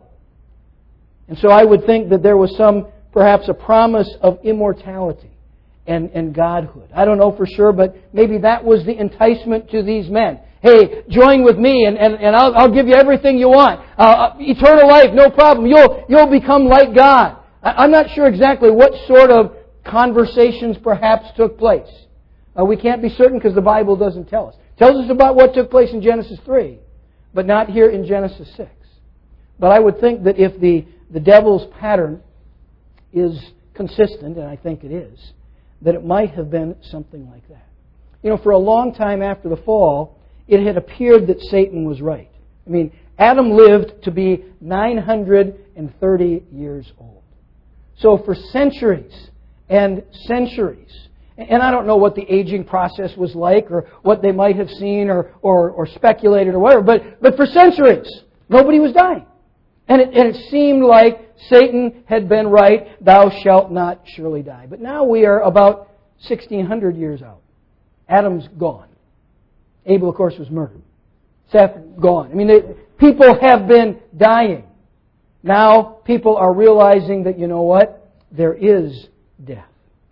And so I would think that there was some, perhaps a promise of immortality and, and godhood. I don't know for sure, but maybe that was the enticement to these men. Hey, join with me and, and, and I'll, I'll give you everything you want. Uh, eternal life, no problem. You'll, you'll become like God. I, I'm not sure exactly what sort of conversations perhaps took place. Uh, we can't be certain because the Bible doesn't tell us. It tells us about what took place in Genesis three, but not here in Genesis six. But I would think that if the, the devil's pattern is consistent, and I think it is, that it might have been something like that. You know, for a long time after the fall, it had appeared that Satan was right. I mean, Adam lived to be nine hundred thirty years old. So for centuries and centuries, and I don't know what the aging process was like or what they might have seen or, or, or speculated or whatever, but, but for centuries, nobody was dying. And it, and it seemed like Satan had been right, thou shalt not surely die. But now we are about sixteen hundred years out. Adam's gone. Abel, of course, was murdered. Seth, gone. I mean, they, people have been dying. Now people are realizing that, you know what? There is death.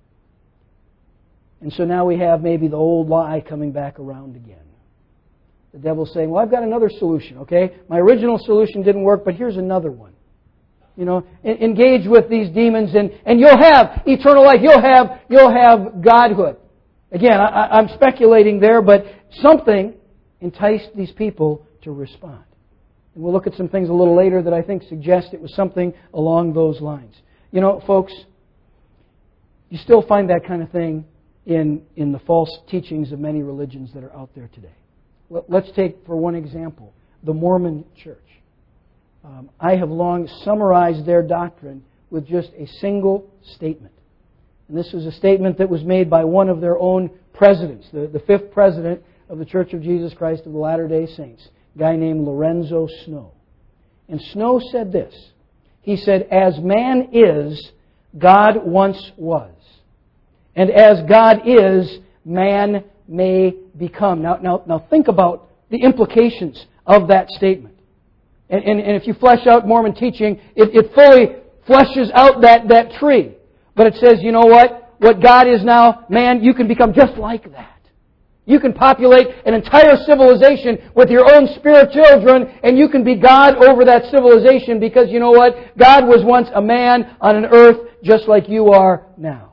And so now we have maybe the old lie coming back around again. The devil's saying, well, I've got another solution, okay? My original solution didn't work, but here's another one. You know, engage with these demons and, and you'll have eternal life. You'll have, you'll have godhood. Again, I, I'm speculating there, but something enticed these people to respond. And we'll look at some things a little later that I think suggest it was something along those lines. You know, folks, you still find that kind of thing in, in the false teachings of many religions that are out there today. Let's take, for one example, the Mormon Church. Um, I have long summarized their doctrine with just a single statement. And this was a statement that was made by one of their own presidents, the, the fifth president of the Church of Jesus Christ of the Latter-day Saints, a guy named Lorenzo Snow. And Snow said this. He said, as man is, God once was. And as God is, man may become. Now, now, now think about the implications of that statement. And, and, and if you flesh out Mormon teaching, it, it fully fleshes out that, that tree. But it says, you know what? What God is now, man, you can become just like that. You can populate an entire civilization with your own spirit children, and you can be God over that civilization because, you know what? God was once a man on an earth just like you are now.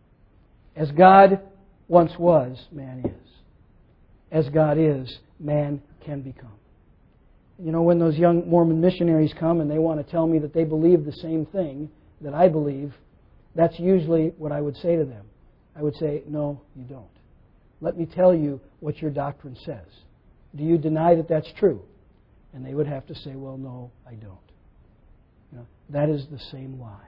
As God once was, man is. As God is, man can become. You know, when those young Mormon missionaries come and they want to tell me that they believe the same thing that I believe, that's usually what I would say to them. I would say, no, you don't. Let me tell you what your doctrine says. Do you deny that that's true? And they would have to say, well, no, I don't. You know, that is the same lie.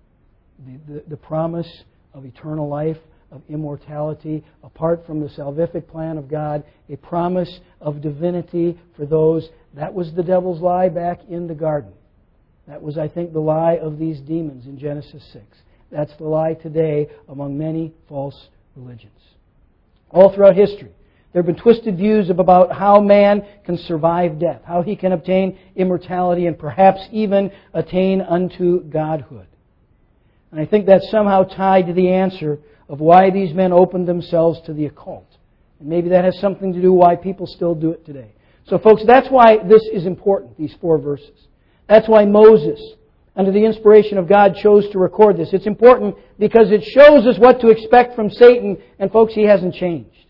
The, the, the promise of eternal life, of immortality, apart from the salvific plan of God, a promise of divinity for those. That was the devil's lie back in the garden. That was, I think, the lie of these demons in Genesis six. That's the lie today among many false religions. All throughout history, there have been twisted views of about how man can survive death, how he can obtain immortality and perhaps even attain unto godhood. And I think that's somehow tied to the answer of why these men opened themselves to the occult. And maybe that has something to do why people still do it today. So folks, that's why this is important, these four verses. That's why Moses, under the inspiration of God, chose to record this. It's important because it shows us what to expect from Satan, and folks, he hasn't changed.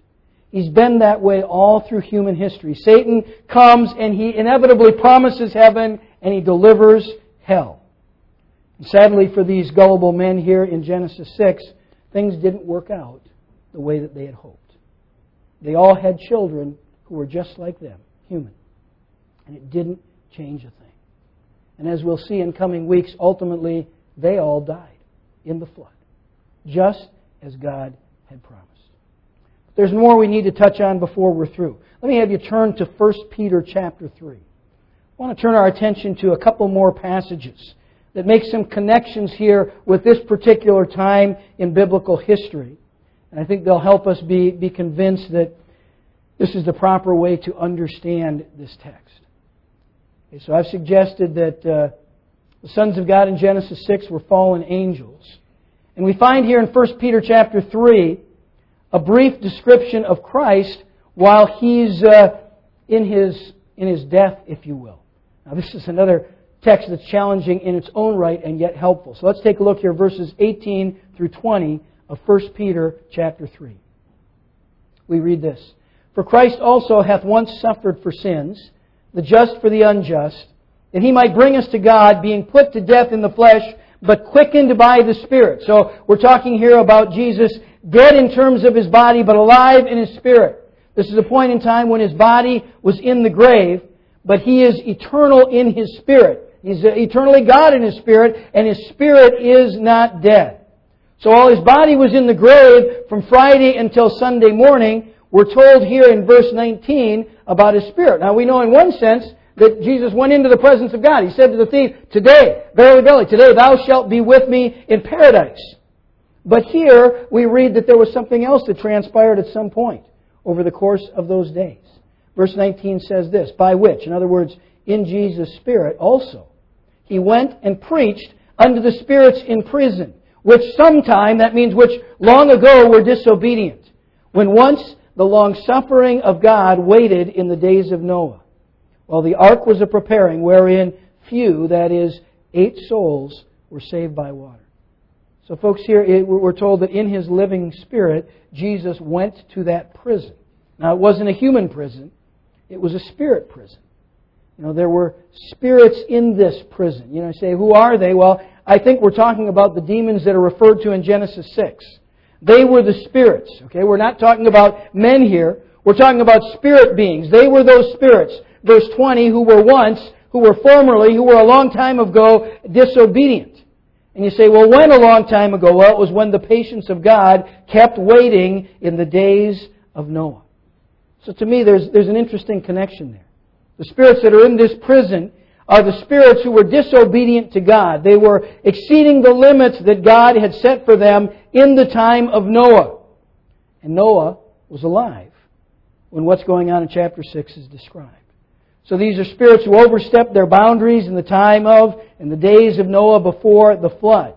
He's been that way all through human history. Satan comes and he inevitably promises heaven and he delivers hell. And sadly for these gullible men here in Genesis six, things didn't work out the way that they had hoped. They all had children who were just like them, human. And it didn't change a thing. And as we'll see in coming weeks, ultimately they all died in the flood, just as God had promised. There's more we need to touch on before we're through. Let me have you turn to First Peter chapter three. I want to turn our attention to a couple more passages that make some connections here with this particular time in biblical history. And I think they'll help us be, be convinced that this is the proper way to understand this text. Okay, so I've suggested that uh, the sons of God in Genesis six were fallen angels. And we find here in First Peter chapter three a brief description of Christ while He's uh, in His in His death, if you will. Now this is another text that's challenging in its own right and yet helpful. So let's take a look here, verses eighteen through twenty of First Peter chapter three. We read this. For Christ also hath once suffered for sins, the just for the unjust, that He might bring us to God, being put to death in the flesh, but quickened by the Spirit. So we're talking here about Jesus dead in terms of His body, but alive in His Spirit. This is a point in time when His body was in the grave, but He is eternal in His Spirit. He's eternally God in His Spirit, and His Spirit is not dead. So while His body was in the grave from Friday until Sunday morning, we're told here in verse nineteen about His Spirit. Now we know in one sense that Jesus went into the presence of God. He said to the thief, Today, verily, verily, today thou shalt be with me in paradise. But here we read that there was something else that transpired at some point over the course of those days. Verse nineteen says this, by which, in other words, in Jesus' Spirit also, He went and preached unto the spirits in prison, which sometime, that means which long ago were disobedient, when once the long-suffering of God waited in the days of Noah, while the ark was a-preparing, wherein few, that is, eight souls, were saved by water. So folks, here we're told that in His living Spirit, Jesus went to that prison. Now it wasn't a human prison, it was a spirit prison. You know, there were spirits in this prison. You know, you say, who are they? Well, I think we're talking about the demons that are referred to in Genesis six. They were the spirits. Okay, we're not talking about men here. We're talking about spirit beings. They were those spirits. Verse twenty, who were once, who were formerly, who were a long time ago disobedient. And you say, well, when a long time ago? Well, it was when the patience of God kept waiting in the days of Noah. So to me, there's, there's an interesting connection there. The spirits that are in this prison are the spirits who were disobedient to God. They were exceeding the limits that God had set for them in the time of Noah. And Noah was alive when what's going on in chapter six is described. So these are spirits who overstepped their boundaries in the time of, in the days of Noah before the flood.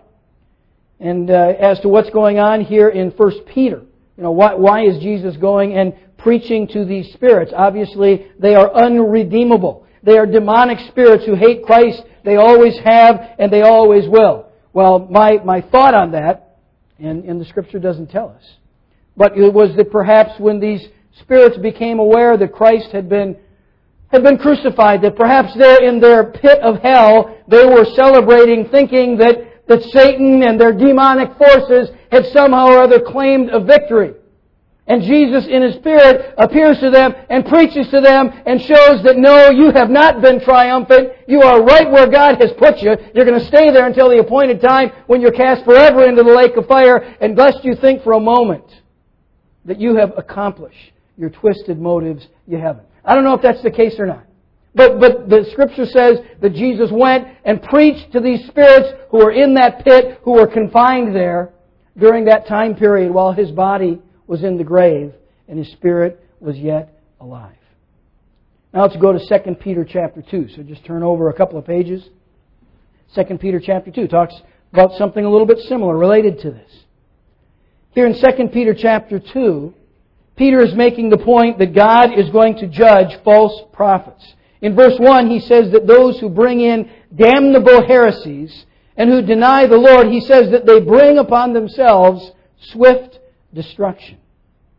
And uh, as to what's going on here in First Peter, you know, why, why is Jesus going and preaching to these spirits? Obviously, they are unredeemable. They are demonic spirits who hate Christ. They always have and they always will. Well, my, my thought on that, and, and the Scripture doesn't tell us, but it was that perhaps when these spirits became aware that Christ had been had been crucified, that perhaps there in their pit of hell they were celebrating, thinking that, that Satan and their demonic forces had somehow or other claimed a victory. And Jesus in His Spirit appears to them and preaches to them and shows that no, you have not been triumphant. You are right where God has put you. You're going to stay there until the appointed time when you're cast forever into the lake of fire, and lest you think for a moment that you have accomplished your twisted motives, you haven't. I don't know if that's the case or not. But, but the Scripture says that Jesus went and preached to these spirits who were in that pit, who were confined there during that time period while His body was in the grave and His Spirit was yet alive. Now let's go to Second Peter chapter two. So just turn over a couple of pages. Second Peter chapter two talks about something a little bit similar related to this. Here in Second Peter chapter two, Peter is making the point that God is going to judge false prophets. In verse one, he says that those who bring in damnable heresies and who deny the Lord, he says that they bring upon themselves swift destruction.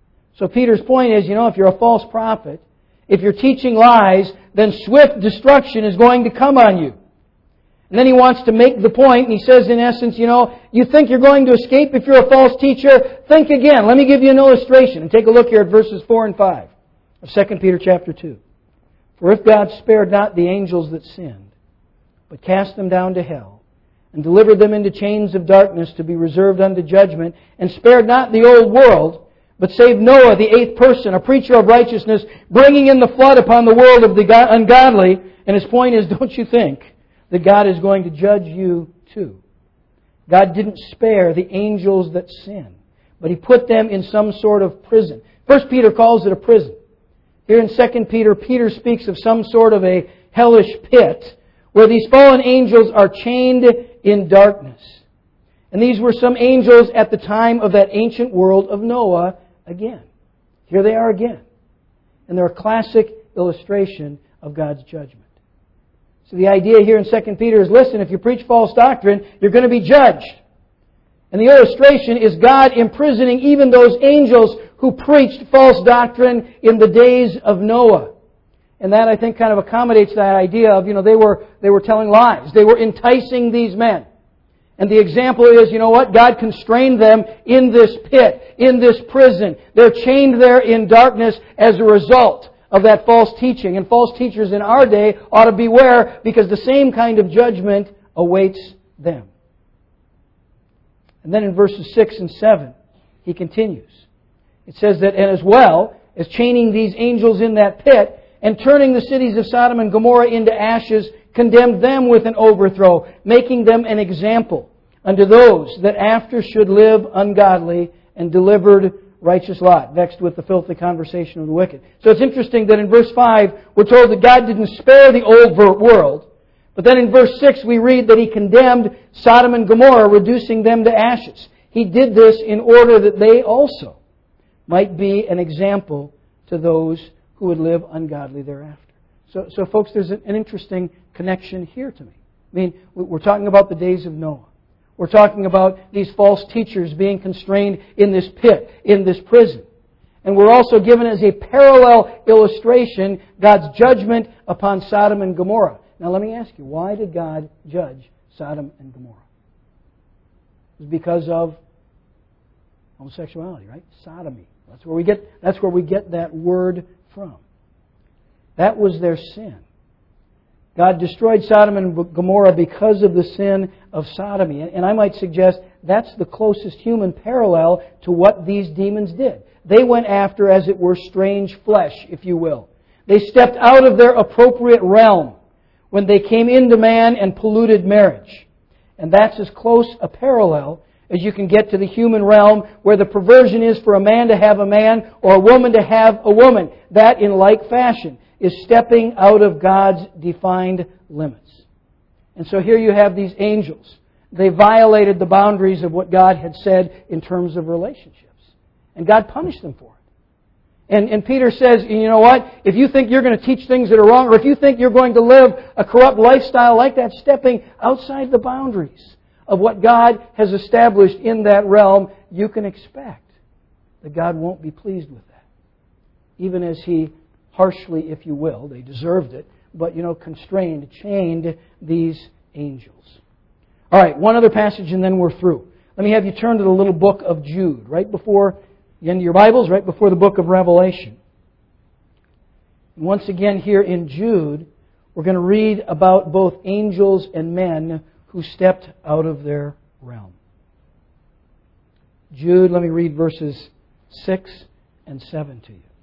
So Peter's point is, you know, if you're a false prophet, if you're teaching lies, then swift destruction is going to come on you. And then he wants to make the point, and he says in essence, you know, you think you're going to escape if you're a false teacher? Think again. Let me give you an illustration. And take a look here at verses four and five of Second Peter chapter two. For if God spared not the angels that sinned, but cast them down to hell, and delivered them into chains of darkness to be reserved unto judgment, and spared not the old world, but saved Noah, the eighth person, a preacher of righteousness, bringing in the flood upon the world of the ungodly. And his point is, don't you think that God is going to judge you too? God didn't spare the angels that sin, but He put them in some sort of prison. First Peter calls it a prison. Here in Second Peter, Peter speaks of some sort of a hellish pit where these fallen angels are chained in darkness. And these were some angels at the time of that ancient world of Noah again. Here they are again. And they're a classic illustration of God's judgment. So the idea here in Second Peter is, listen, if you preach false doctrine, you're going to be judged. And the illustration is God imprisoning even those angels who preached false doctrine in the days of Noah. And that, I think, kind of accommodates that idea of, you know, they were they were telling lies. They were enticing these men. And the example is, you know what? God constrained them in this pit, in this prison. They're chained there in darkness as a result of that false teaching. And false teachers in our day ought to beware, because the same kind of judgment awaits them. And then in verses six and seven, he continues. It says that, and as well as chaining these angels in that pit, and turning the cities of Sodom and Gomorrah into ashes, condemned them with an overthrow, making them an example unto those that after should live ungodly, and delivered righteous Lot, vexed with the filthy conversation of the wicked. So it's interesting that in verse five, we're told that God didn't spare the old world. But then in verse six, we read that He condemned Sodom and Gomorrah, reducing them to ashes. He did this in order that they also might be an example to those who would live ungodly thereafter. So, so folks, there's an interesting connection here to me. I mean, we're talking about the days of Noah. We're talking about these false teachers being constrained in this pit, in this prison. And we're also given as a parallel illustration God's judgment upon Sodom and Gomorrah. Now let me ask you, why did God judge Sodom and Gomorrah? It was because of homosexuality, right? Sodomy. That's where we get, that's where we get that word from. That was their sin. God destroyed Sodom and Gomorrah because of the sin of sodomy. And I might suggest that's the closest human parallel to what these demons did. They went after, as it were, strange flesh, if you will. They stepped out of their appropriate realm when they came into man and polluted marriage. And that's as close a parallel as you can get to the human realm, where the perversion is for a man to have a man or a woman to have a woman. That, in like fashion, is stepping out of God's defined limits. And so here you have these angels. They violated the boundaries of what God had said in terms of relationships. And God punished them for it. And, and Peter says, you know what? If you think you're going to teach things that are wrong, or if you think you're going to live a corrupt lifestyle like that, stepping outside the boundaries of what God has established in that realm, you can expect that God won't be pleased with that. Even as He harshly, if you will, they deserved it, but, you know, constrained, chained these angels. All right, one other passage and then we're through. Let me have you turn to the little book of Jude, right before the end of your Bibles, right before the book of Revelation. And once again here in Jude, we're going to read about both angels and men who stepped out of their realm. Jude, let me read verses six and seven to you.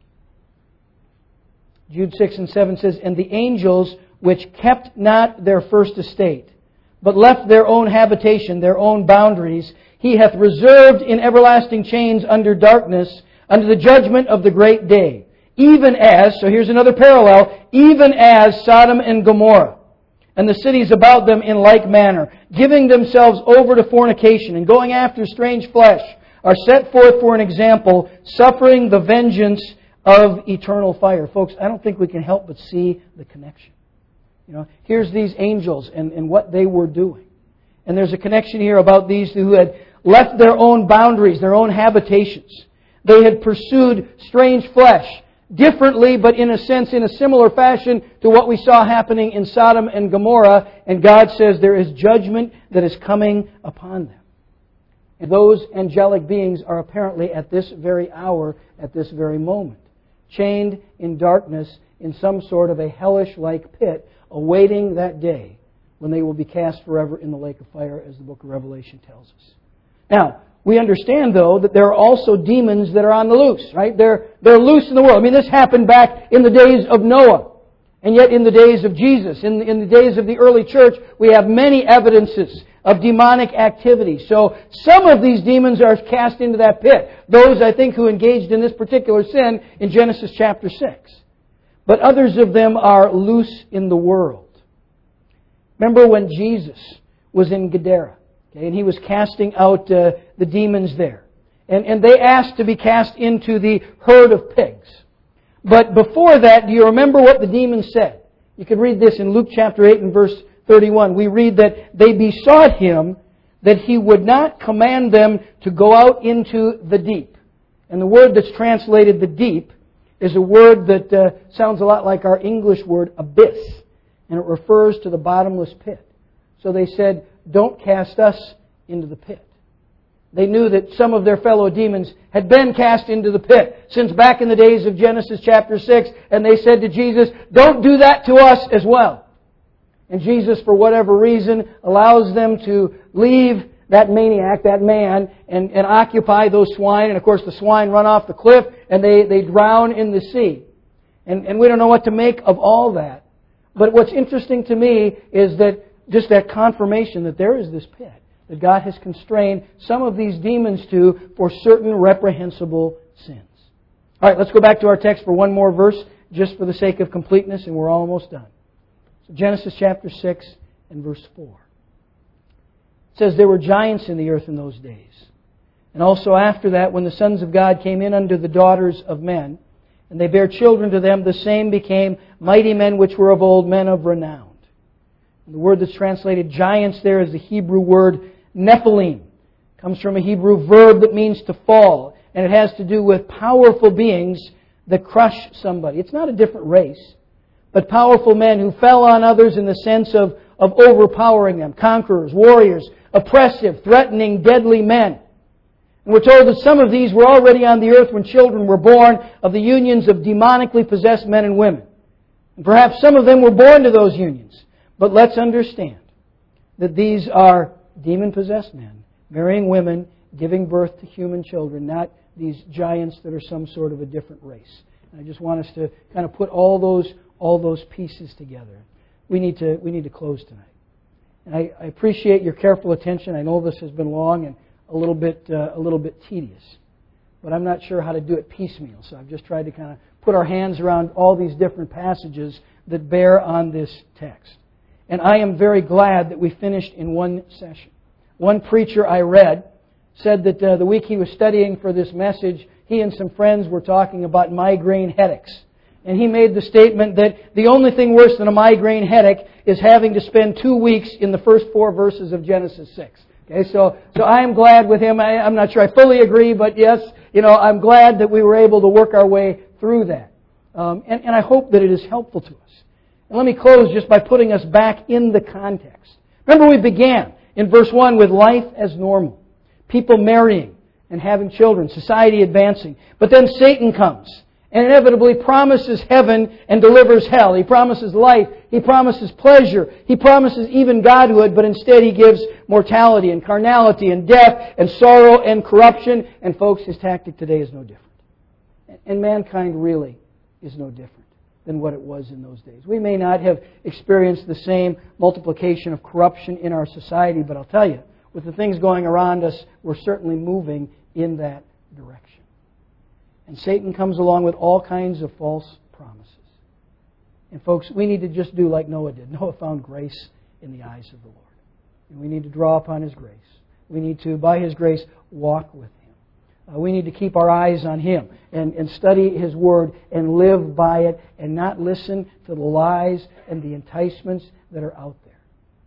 Jude six and seven says, And the angels which kept not their first estate, but left their own habitation, their own boundaries, He hath reserved in everlasting chains under darkness, unto the judgment of the great day. Even as, so here's another parallel, even as Sodom and Gomorrah, and the cities about them in like manner, giving themselves over to fornication and going after strange flesh, are set forth for an example, suffering the vengeance of eternal fire. Folks, I don't think we can help but see the connection. You know, here's these angels and, and what they were doing. And there's a connection here about these who had left their own boundaries, their own habitations. They had pursued strange flesh, differently, but in a sense, in a similar fashion to what we saw happening in Sodom and Gomorrah. And God says there is judgment that is coming upon them. And those angelic beings are apparently at this very hour, at this very moment, chained in darkness in some sort of a hellish-like pit, awaiting that day when they will be cast forever in the lake of fire, as the book of Revelation tells us. Now, we understand, though, that there are also demons that are on the loose, right? They're, they're loose in the world. I mean, this happened back in the days of Noah. And yet in the days of Jesus, in, in the days of the early church, we have many evidences of demonic activity. So some of these demons are cast into that pit. Those, I think, who engaged in this particular sin in Genesis chapter six. But others of them are loose in the world. Remember when Jesus was in Gadara, okay, and He was casting out uh, the demons there. And, and they asked to be cast into the herd of pigs. But before that, do you remember what the demons said? You can read this in Luke chapter eight and verse thirty-one. We read that they besought Him that He would not command them to go out into the deep. And the word that's translated the deep is a word that uh, sounds a lot like our English word abyss. And it refers to the bottomless pit. So they said, don't cast us into the pit. They knew that some of their fellow demons had been cast into the pit since back in the days of Genesis chapter six. And they said to Jesus, don't do that to us as well. And Jesus, for whatever reason, allows them to leave that maniac, that man, and, and occupy those swine. And of course the swine run off the cliff and they, they drown in the sea. And, and we don't know what to make of all that. But what's interesting to me is that just that confirmation that there is this pit that God has constrained some of these demons to for certain reprehensible sins. All right, let's go back to our text for one more verse just for the sake of completeness, and we're almost done. So Genesis chapter six and verse four. It says, there were giants in the earth in those days. And also after that, when the sons of God came in unto the daughters of men, and they bare children to them, the same became mighty men which were of old, men of renown. And the word that's translated giants there is the Hebrew word Nephilim. It comes from a Hebrew verb that means to fall. And it has to do with powerful beings that crush somebody. It's not a different race, but powerful men who fell on others in the sense of, of overpowering them. Conquerors, warriors, oppressive, threatening, deadly men. And we're told that some of these were already on the earth when children were born of the unions of demonically possessed men and women. And perhaps some of them were born to those unions. But let's understand that these are demon-possessed men, marrying women, giving birth to human children, not these giants that are some sort of a different race. And I just want us to kind of put all those all those pieces together. We need to we need to close tonight. And I, I appreciate your careful attention. I know this has been long and a little bit uh, a little bit tedious, but I'm not sure how to do it piecemeal. So I've just tried to kind of put our hands around all these different passages that bear on this text. And I am very glad that we finished in one session. One preacher I read said that uh, the week he was studying for this message, he and some friends were talking about migraine headaches. And he made the statement that the only thing worse than a migraine headache is having to spend two weeks in the first four verses of Genesis six. Okay, so so I am glad with him. I, I'm not sure I fully agree, but yes, you know, I'm glad that we were able to work our way through that. Um, and, and I hope that it is helpful to us. And let me close just by putting us back in the context. Remember, we began in verse one with life as normal. People marrying and having children, society advancing. But then Satan comes and inevitably promises heaven and delivers hell. He promises life. He promises pleasure. He promises even godhood, but instead he gives mortality and carnality and death and sorrow and corruption. And folks, his tactic today is no different. And mankind really is no different than what it was in those days. We may not have experienced the same multiplication of corruption in our society, but I'll tell you, with the things going around us, we're certainly moving in that direction. And Satan comes along with all kinds of false promises. And folks, we need to just do like Noah did. Noah found grace in the eyes of the Lord. And we need to draw upon His grace. We need to, by His grace, walk with Him. Uh, we need to keep our eyes on Him and, and study His Word and live by it and not listen to the lies and the enticements that are out there.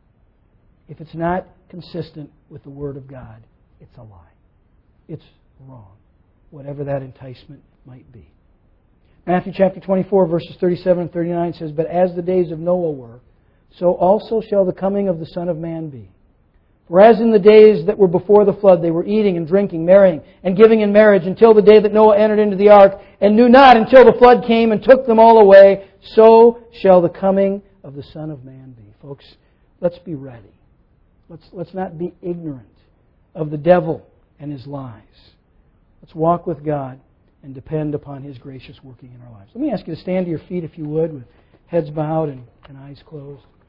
If it's not consistent with the Word of God, it's a lie. It's wrong. whatever that enticement might be. Matthew chapter twenty-four, verses thirty-seven and thirty-nine says, "But as the days of Noah were, so also shall the coming of the Son of Man be. For as in the days that were before the flood, they were eating and drinking, marrying, and giving in marriage, until the day that Noah entered into the ark, and knew not until the flood came and took them all away, so shall the coming of the Son of Man be." Folks, let's be ready. Let's, let's not be ignorant of the devil and his lies. Let's walk with God and depend upon His gracious working in our lives. Let me ask you to stand to your feet, if you would, with heads bowed and, and eyes closed.